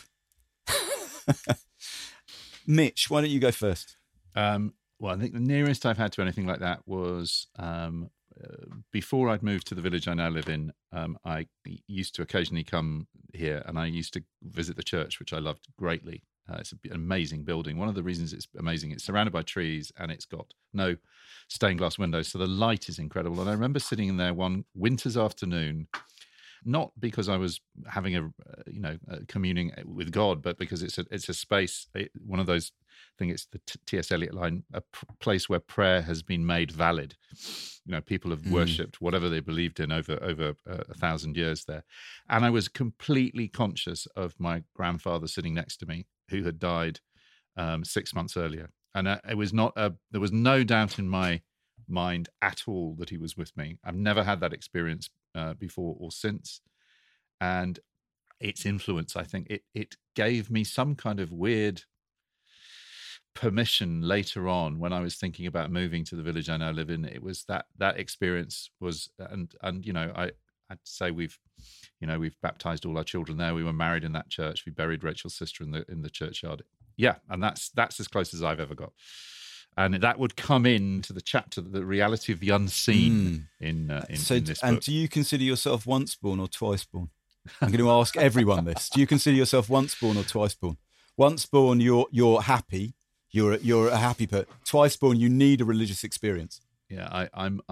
Mitch, why don't you go first? Well, I think the nearest I've had to anything like that was before I'd moved to the village I now live in. I used to occasionally come here, and I used to visit the church, which I loved greatly. It's an amazing building. One of the reasons it's amazing, it's surrounded by trees and it's got no stained glass windows, so the light is incredible. And I remember sitting in there one winter's afternoon, not because I was having a communing with God, but because it's a space, one of those things. It's the T.S. Eliot line, a place where prayer has been made valid. People have worshipped whatever they believed in over 1,000 years there, and I was completely conscious of my grandfather sitting next to me, who had died 6 months earlier, and it was not there was no doubt in my mind at all that he was with me. I've never had that experience before or since, and its influence, I think, it gave me some kind of weird permission later on when I was thinking about moving to the village I now live in. It was that experience was, and I'd say we've baptized all our children there. We were married in that church. We buried Rachel's sister in the churchyard. Yeah, and that's as close as I've ever got. And that would come into the chapter, the reality of the unseen in this book. And do you consider yourself once born or twice born? I'm going to ask everyone this. Do you consider yourself once born or twice born? Once born, you're happy. You're a happy person. Twice born, you need a religious experience. Yeah,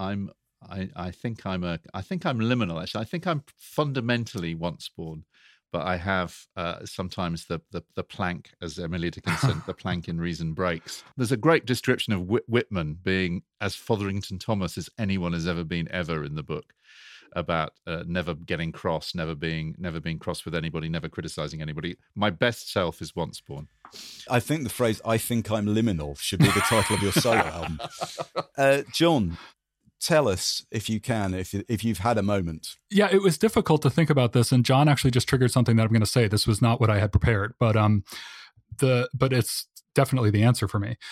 I think I'm liminal. Actually, I think I'm fundamentally once born, but I have sometimes the plank, as Emilia Dickinson, the plank in Reason Breaks. There's a great description of Whitman being as Fotherington Thomas as anyone has ever been ever in the book, about never getting cross, never being cross with anybody, never criticizing anybody. My best self is once born. I think the phrase "I think I'm liminal" should be the title of your solo album. John, tell us, if you can, if you've had a moment. Yeah, it was difficult to think about this, and John actually just triggered something that I'm going to say. This was not what I had prepared, but it's definitely the answer for me.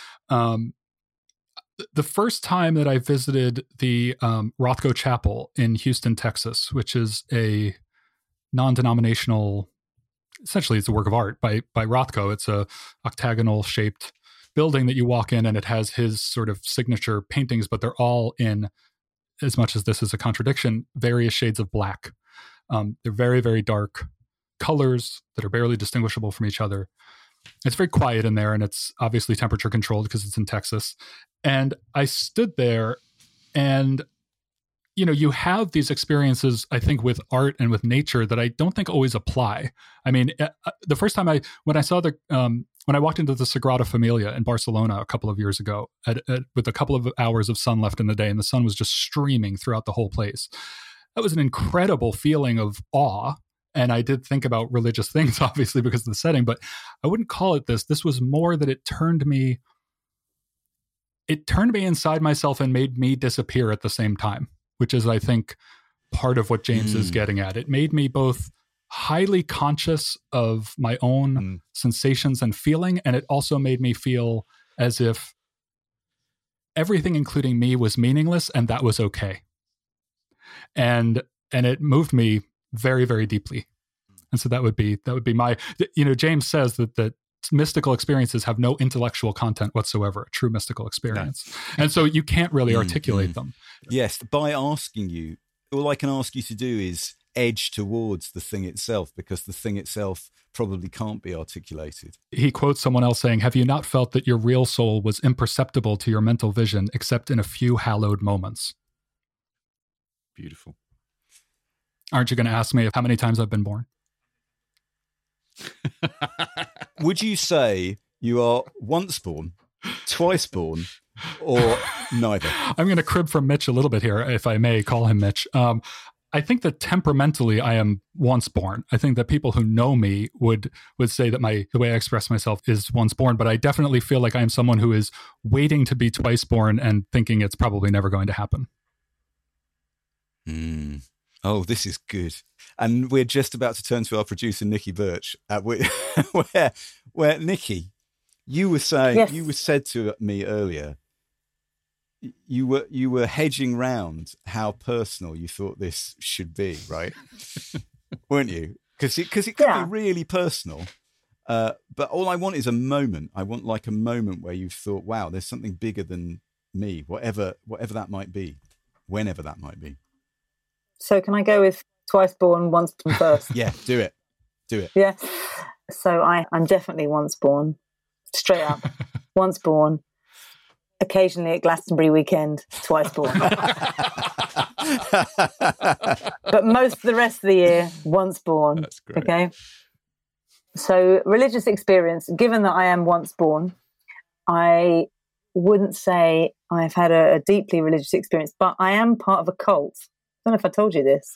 The first time that I visited the Rothko Chapel in Houston, Texas, which is a non-denominational, essentially it's a work of art by Rothko. It's a octagonal shaped building that you walk in, and it has his sort of signature paintings, but they're all in, as much as this is a contradiction, various shades of black. They're very, very dark colors that are barely distinguishable from each other. It's very quiet in there, and it's obviously temperature controlled because it's in Texas. And I stood there, and, you know, you have these experiences, I think, with art and with nature that I don't think always apply. I mean, the first time when I walked into the Sagrada Familia in Barcelona a couple of years ago, with a couple of hours of sun left in the day, and the sun was just streaming throughout the whole place, that was an incredible feeling of awe. And I did think about religious things, obviously, because of the setting, but I wouldn't call it this. This was more that it turned me inside myself and made me disappear at the same time, which is, I think, part of what James is getting at. It made me both highly conscious of my own sensations and feeling, and it also made me feel as if everything, including me, was meaningless, and that was okay. And it moved me very, very deeply. And so that would be my, you know, James says that mystical experiences have no intellectual content whatsoever, a true mystical experience. No. And so you can't really articulate them. Yes, by asking you, all I can ask you to do is edge towards the thing itself, because the thing itself probably can't be articulated. He quotes someone else saying, "Have you not felt that your real soul was imperceptible to your mental vision except in a few hallowed moments?" Beautiful. Aren't you going to ask me how many times I've been born? Would you say you are once born, twice born, or neither? I'm going to crib from Mitch a little bit here, if I may call him Mitch. I think that temperamentally I am once born. I think that people who know me would say that the way I express myself is once born, but I definitely feel like I am someone who is waiting to be twice born and thinking it's probably never going to happen. Oh, this is good. And we're just about to turn to our producer, Nikki Birch, where Nikki, you were saying, yes. You were said to me earlier, you were hedging round how personal you thought this should be, right? Weren't you? Because it could be really personal. But all I want is a moment. I want like a moment where you've thought, wow, there's something bigger than me, whatever that might be, whenever that might be. So can I go with twice born, once born first? Yeah, do it. Yeah. So I'm definitely once born, straight up. Once born, occasionally at Glastonbury weekend, twice born. But most of the rest of the year, once born. That's great. Okay. So religious experience, given that I am once born, I wouldn't say I've had a deeply religious experience, but I am part of a cult. I don't know if I told you this.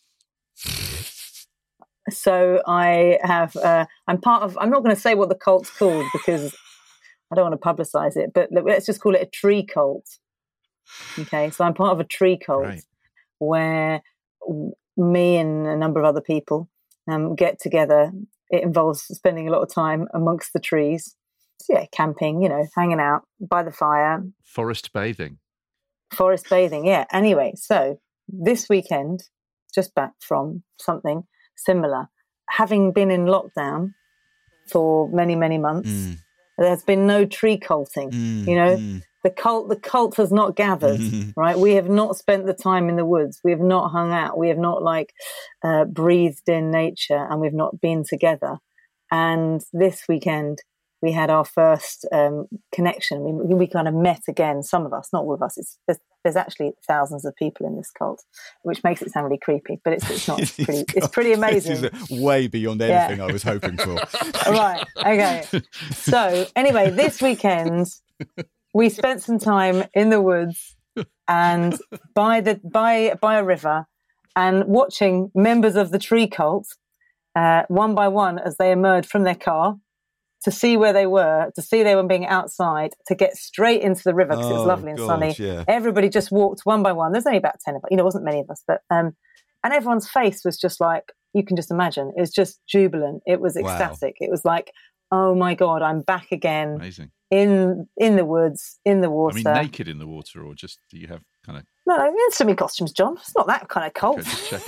So I have, I'm not going to say what the cult's called because I don't want to publicize it, but let's just call it a tree cult. Okay. So I'm part of a tree cult where me and a number of other people get together. It involves spending a lot of time amongst the trees. So yeah, camping, hanging out by the fire. Forest bathing, yeah. Anyway, so this weekend, just back from something similar, having been in lockdown for many, many months, there's been no tree culting. The cult has not gathered, right? We have not spent the time in the woods. We have not hung out. We have not breathed in nature, and we've not been together. And this weekend we had our first connection. We kind of met again, some of us, not all of us. There's actually thousands of people in this cult, which makes it sound really creepy, but it's not. It's pretty amazing. This is way beyond anything I was hoping for. Right, okay. So anyway, this weekend, we spent some time in the woods and by a river and watching members of the tree cult one by one as they emerged from their car to see where they were, to see they were being outside, to get straight into the river because it was lovely and sunny. Yeah. Everybody just walked one by one. There's only about 10 of us. It wasn't many of us, but and everyone's face was just like, you can just imagine. It was just jubilant. It was ecstatic. Wow. It was like, oh my God, I'm back again. Amazing. In the woods, in the water. I mean, naked in the water, or just do you have kind of... No, in semi-costumes, John. It's not that kind of cult.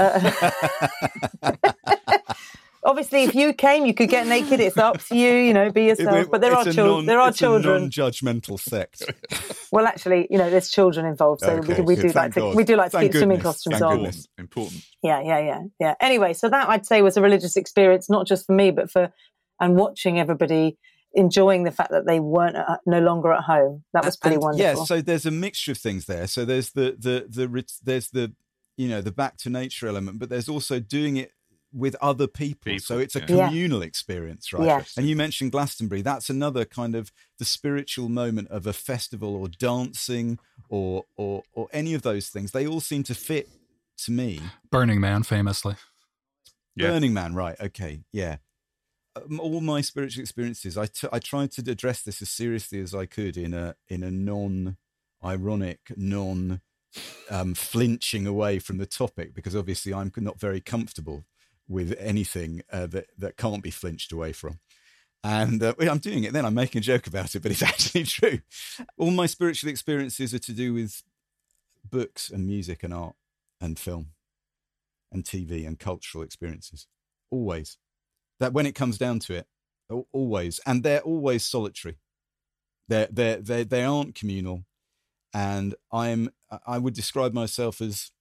Obviously, if you came, you could get naked. It's up to you, be yourself. But there are children. It's a non-judgmental sect. Well, actually, there's children involved, so we do like to keep swimming costumes on. Important. Yeah. Anyway, so that I'd say was a religious experience, not just for me, but and watching everybody enjoying the fact that they weren't no longer at home. That was pretty wonderful. Yeah, so there's a mixture of things there. So there's the back to nature element, but there's also doing it with other people. So it's a communal experience, right? Yeah. And you mentioned Glastonbury. That's another kind of the spiritual moment of a festival or dancing or any of those things. They all seem to fit to me. Burning Man, famously. Yeah. Burning Man, right? Okay, yeah. All my spiritual experiences, I tried to address this as seriously as I could in a non-ironic, flinching away from the topic, because obviously I'm not very comfortable with anything that can't be flinched away from. And I'm doing it then. I'm making a joke about it, but it's actually true. All my spiritual experiences are to do with books and music and art and film and TV and cultural experiences. Always. That when it comes down to it, always. And they're always solitary. They aren't communal. And I would describe myself as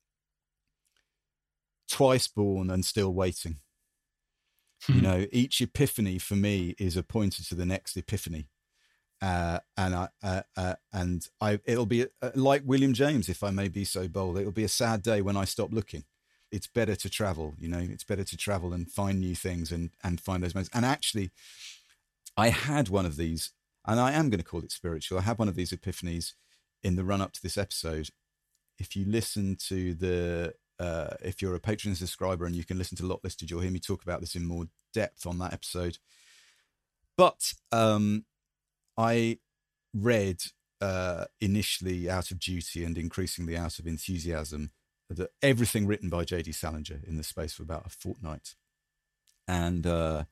twice born and still waiting. Each epiphany for me is a pointer to the next epiphany. It'll be like William James, if I may be so bold. It'll be a sad day when I stop looking. It's better to travel, it's better to travel and find new things and find those moments. And actually, I had one of these, and I am going to call it spiritual. I had one of these epiphanies in the run up to this episode. If you listen to if you're a Patreon subscriber and you can listen to Lot Listed, you'll hear me talk about this in more depth on that episode. But I read initially out of duty and increasingly out of enthusiasm that everything written by J.D. Salinger in the space of about a fortnight. And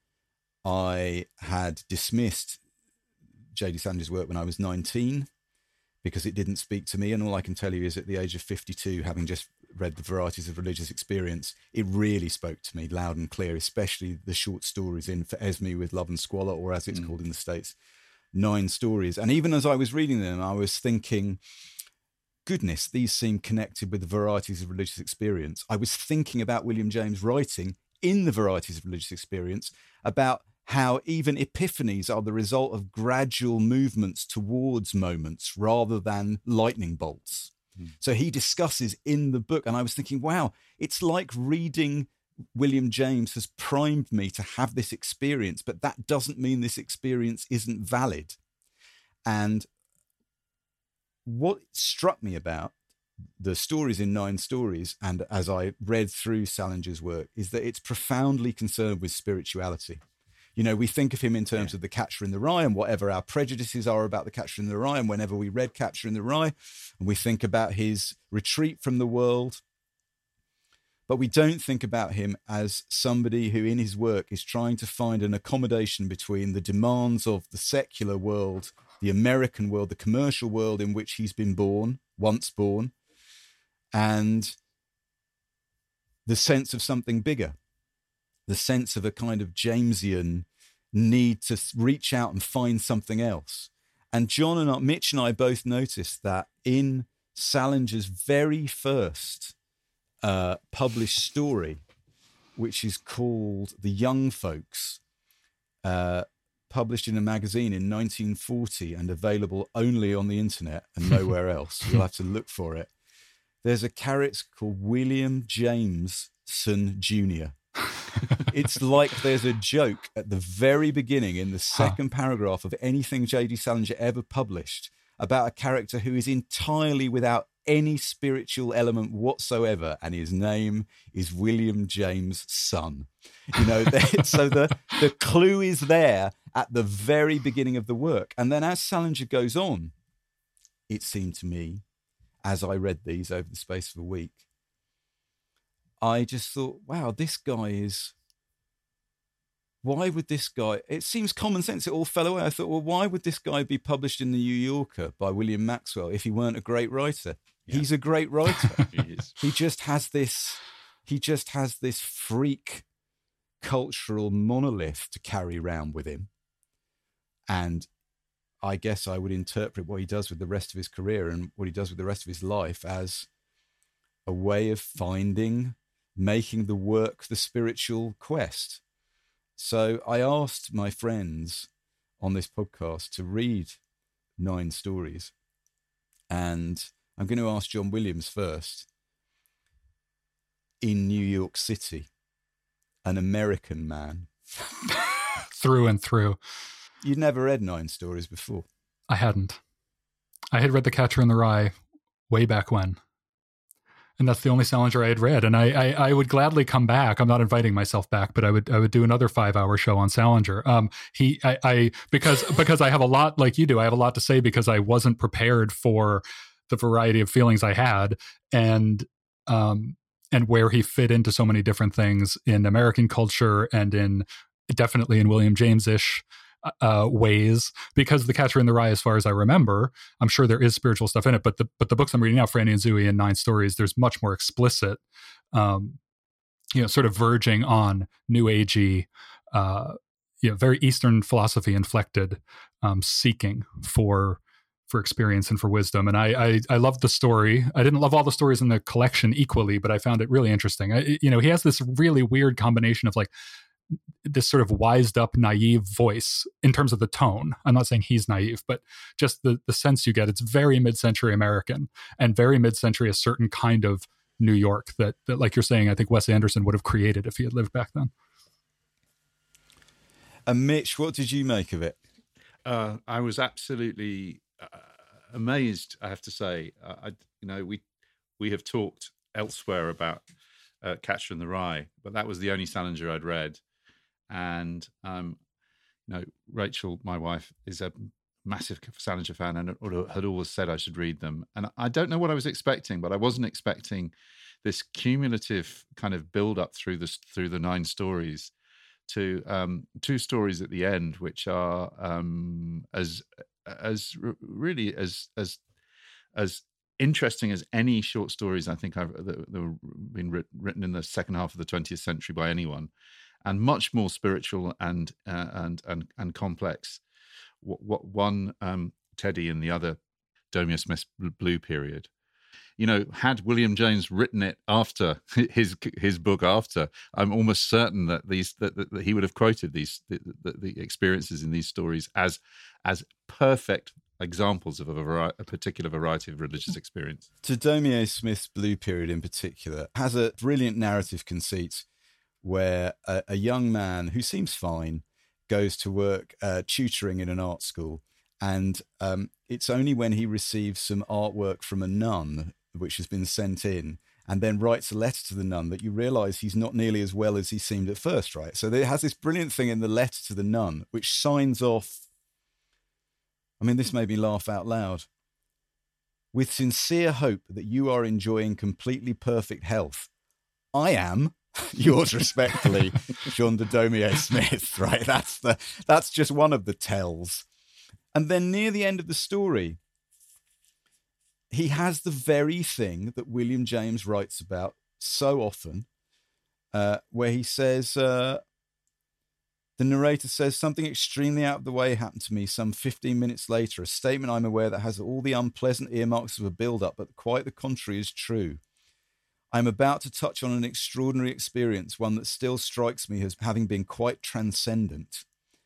I had dismissed J.D. Salinger's work when I was 19 because it didn't speak to me. And all I can tell you is at the age of 52, having just read The Varieties of Religious Experience, it really spoke to me loud and clear, especially the short stories in For Esme with Love and Squalor, or as it's called in the States, 9 stories. And even as I was reading them, I was thinking, goodness, these seem connected with the Varieties of Religious Experience. I was thinking about William James writing in the Varieties of Religious Experience about how even epiphanies are the result of gradual movements towards moments rather than lightning bolts. So he discusses in the book, and I was thinking, wow, it's like reading William James has primed me to have this experience, but that doesn't mean this experience isn't valid. And what struck me about the stories in 9 stories, and as I read through Salinger's work, is that it's profoundly concerned with spirituality. We think of him in terms of The Catcher in the Rye and whatever our prejudices are about The Catcher in the Rye. And whenever we read Catcher in the Rye, and we think about his retreat from the world, but we don't think about him as somebody who in his work is trying to find an accommodation between the demands of the secular world, the American world, the commercial world in which he's been born, once born, and the sense of something bigger, the sense of a kind of Jamesian need to reach out and find something else. And Mitch and I both noticed that in Salinger's very first published story, which is called The Young Folks, published in a magazine in 1940 and available only on the internet and nowhere else. You'll have to look for it. There's a character called William Jameson Jr. It's like there's a joke at the very beginning in the second paragraph of anything J.D. Salinger ever published about a character who is entirely without any spiritual element whatsoever, and his name is William James' son. You know, so the clue is there at the very beginning of the work. And then as Salinger goes on, it seemed to me, as I read these over the space of a week, I just thought, wow, this guy is... Why would this guy... It seems common sense. It all fell away. I thought, well, why would this guy be published in the New Yorker by William Maxwell if he weren't a great writer? Yeah. He's a great writer. He is. He just has this freak cultural monolith to carry around with him. And I guess I would interpret what he does with the rest of his career and what he does with the rest of his life as a way of making the work the spiritual quest. So I asked my friends on this podcast to read 9 stories. And I'm going to ask John Williams first. In New York City, an American man. Through and through. You'd never read 9 stories before? I hadn't. I had read The Catcher in the Rye way back when. And that's the only Salinger I had read. And I would gladly come back. I'm not inviting myself back, but I would do another 5-hour show on Salinger. Because I have a lot, like you do, I have a lot to say because I wasn't prepared for the variety of feelings I had and where he fit into so many different things in American culture and definitely in William James-ish ways, because The Catcher in the Rye, as far as I remember, I'm sure there is spiritual stuff in it, but the books I'm reading now, Franny and Zooey and 9 Stories, there's much more explicit, sort of verging on new agey, very Eastern philosophy inflected seeking for experience and for wisdom. And I loved the story. I didn't love all the stories in the collection equally, but I found it really interesting. He has this really weird combination of like this sort of wised up, naive voice in terms of the tone. I'm not saying he's naive, but just the sense you get. It's very mid-century American and very mid-century, a certain kind of New York that like you're saying, I think Wes Anderson would have created if he had lived back then. And Mitch, what did you make of it? I was absolutely amazed, I have to say. We have talked elsewhere about Catcher in the Rye, but that was the only Salinger I'd read. And Rachel, my wife, is a massive Salinger fan and had always said I should read them. And I don't know what I was expecting, but I wasn't expecting this cumulative kind of build up through the 9 stories to 2 stories at the end, which are as interesting as any short stories I think that were been written in the second half of the 20th century by anyone, and much more spiritual and complex. What one Teddy and the other Domio Smith's Blue Period. Had William James written it after his book after, I'm almost certain that that he would have quoted the experiences in these stories as perfect examples of a particular variety of religious experience. To Domio Smith's Blue Period in particular has a brilliant narrative conceit where a young man who seems fine goes to work tutoring in an art school, and it's only when he receives some artwork from a nun which has been sent in and then writes a letter to the nun that you realize he's not nearly as well as he seemed at first, right? So there has this brilliant thing in the letter to the nun which signs off, I mean, this made me laugh out loud. With sincere hope that you are enjoying completely perfect health. I am. Yours respectfully, John de Domio Smith, right? That's just one of the tells. And then near the end of the story, he has the very thing that William James writes about so often, where he says, the narrator says, something extremely out of the way happened to me some 15 minutes later, a statement I'm aware that has all the unpleasant earmarks of a build-up, but quite the contrary is true. I'm about to touch on an extraordinary experience, one that still strikes me as having been quite transcendent.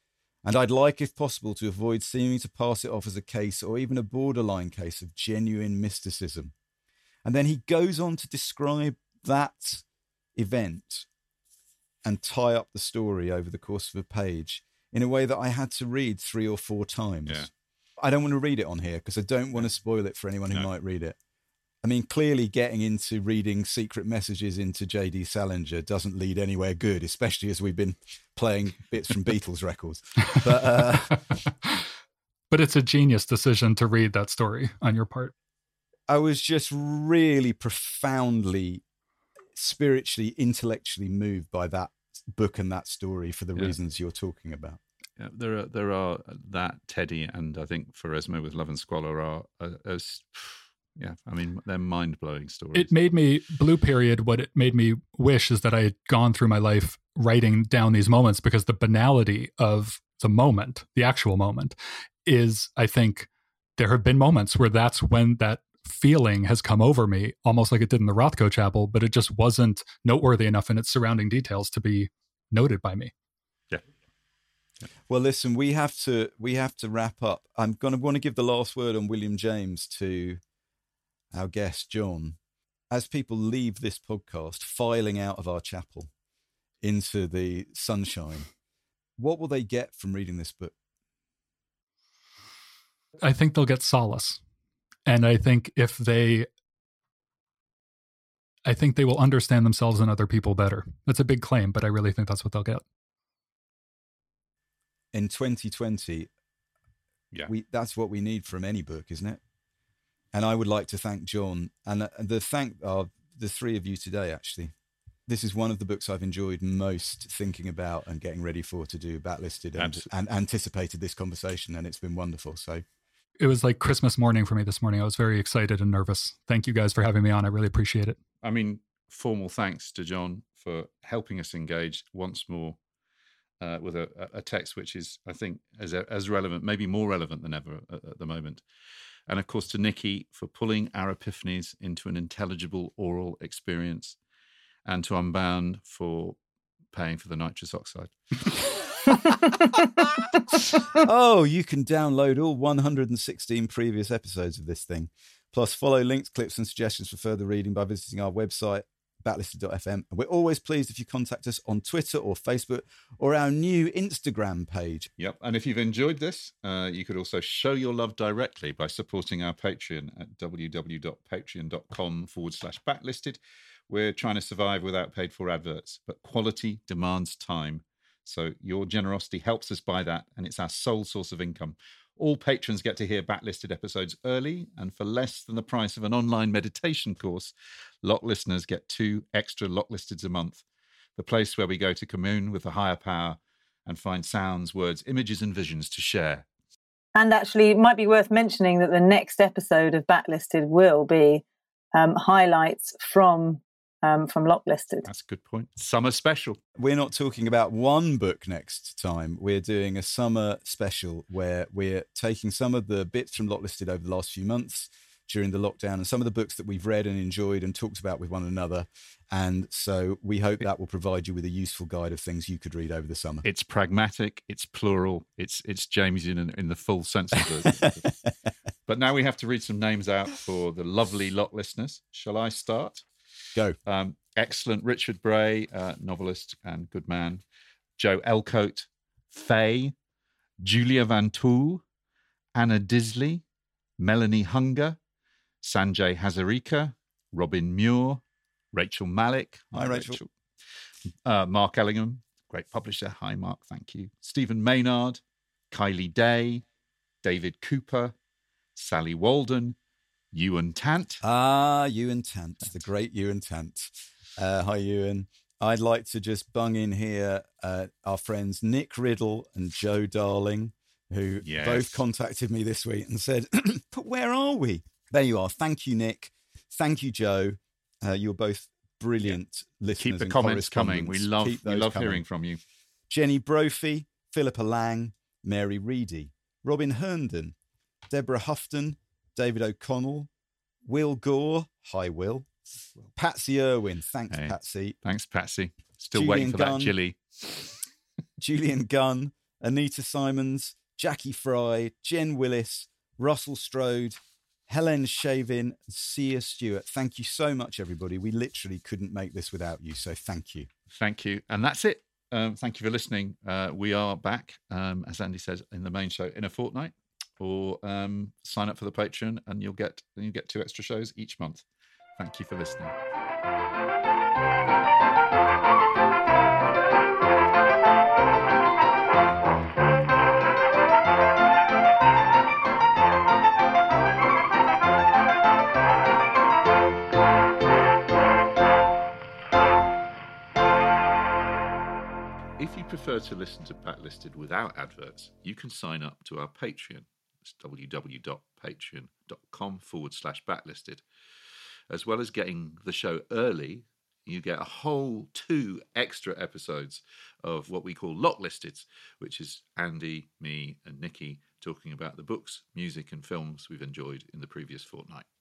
And I'd like, if possible, to avoid seeming to pass it off as a case or even a borderline case of genuine mysticism. And then he goes on to describe that event and tie up the story over the course of a page in a way that I had to read 3 or 4 times. Yeah. I don't want to read it on here because I don't want to spoil it for anyone who might read it. I mean, clearly getting into reading secret messages into J.D. Salinger doesn't lead anywhere good, especially as we've been playing bits from Beatles records. But it's a genius decision to read that story on your part. I was just really profoundly, spiritually, intellectually moved by that book and that story for the reasons you're talking about. Yeah, there are that Teddy and I think Pharesmo with Love and Squalor are yeah, I mean, they're mind-blowing stories. It made me, Blue Period, what it made me wish is that I had gone through my life writing down these moments, because the banality of the moment, the actual moment, is, I think, there have been moments where that's when that feeling has come over me, almost like it did in the Rothko Chapel, but it just wasn't noteworthy enough in its surrounding details to be noted by me. Yeah. Well, listen, we have to wrap up. I'm going to want to give the last word on William James to our guest, John. As people leave this podcast, filing out of our chapel into the sunshine, what will they get from reading this book? I think they'll get solace. And I think they will understand themselves and other people better. That's a big claim, but I really think that's what they'll get. In 2020, that's what we need from any book, isn't it? And I would like to thank John and the 3 of you today, actually. This is one of the books I've enjoyed most thinking about and getting ready for to do Backlisted, and anticipated this conversation, and it's been wonderful. So it was like Christmas morning for me this morning. I was very excited and nervous. Thank you guys for having me on. I really appreciate it. I mean, formal thanks to John for helping us engage once more with a text which is, I think, as relevant, maybe more relevant than ever at the moment. And of course to Nikki for pulling our epiphanies into an intelligible oral experience, and to Unbound for paying for the nitrous oxide. Oh, you can download all 116 previous episodes of this thing, plus follow links, clips and suggestions for further reading by visiting our website, backlisted.fm. And we're always pleased if you contact us on Twitter or Facebook or our new Instagram page. Yep. And if you've enjoyed this, you could also show your love directly by supporting our Patreon at www.patreon.com/backlisted. We're trying to survive without paid for adverts, but quality demands time. So your generosity helps us buy that, and it's our sole source of income. All patrons get to hear Backlisted episodes early, and for less than the price of an online meditation course, Lock listeners get 2 extra Locklisteds a month, the place where we go to commune with the higher power and find sounds, words, images and visions to share. And actually, it might be worth mentioning that the next episode of Backlisted will be highlights from Locklisted. That's a good point. Summer special. We're not talking about one book next time. We're doing a summer special where we're taking some of the bits from Locklisted over the last few months during the lockdown and some of the books that we've read and enjoyed and talked about with one another. And so we hope that will provide you with a useful guide of things you could read over the summer. It's pragmatic, it's plural, it's Jamesian in the full sense of the... But now we have to read some names out for the lovely Lock listeners. Shall I start? Go. Excellent Richard Bray, novelist and good man. Joe Elcote, Faye, Julia Van Tool, Anna Disley, Melanie Hunger, Sanjay Hazarika, Robin Muir, Rachel Malik. Hi, Rachel. Mark Ellingham, great publisher. Hi, Mark. Thank you. Stephen Maynard, Kylie Day, David Cooper, Sally Walden, Ewan Tant. Ewan Tant, the great Ewan Tant. Hi, Ewan. I'd like to just bung in here our friends Nick Riddle and Joe Darling, who both contacted me this week and said, but where are we? There you are. Thank you, Nick. Thank you, Joe. You're both brilliant listeners. Keep the comments coming. We love hearing from you. Jenny Brophy, Philippa Lang, Mary Reedy, Robin Herndon, Deborah Houghton, David O'Connell, Will Gore. Hi, Will. Patsy Irwin. Thanks, Patsy. Thanks, Patsy. Still Julian waiting for Gunn, that Jilly. Julian Gunn, Anita Simons, Jackie Fry, Jen Willis, Russell Strode, Helen Shavin, Sia Stewart. Thank you so much, everybody. We literally couldn't make this without you, so thank you. Thank you. And that's it. Thank you for listening. We are back, as Andy says, in the main show in a fortnight. Or sign up for the Patreon and you'll get 2 extra shows each month. Thank you for listening. If you prefer to listen to Backlisted without adverts, you can sign up to our Patreon. It's www.patreon.com/backlisted. As well as getting the show early, you get a whole 2 extra episodes of what we call Locklisted, which is Andy, me, and Nikki talking about the books, music, and films we've enjoyed in the previous fortnight.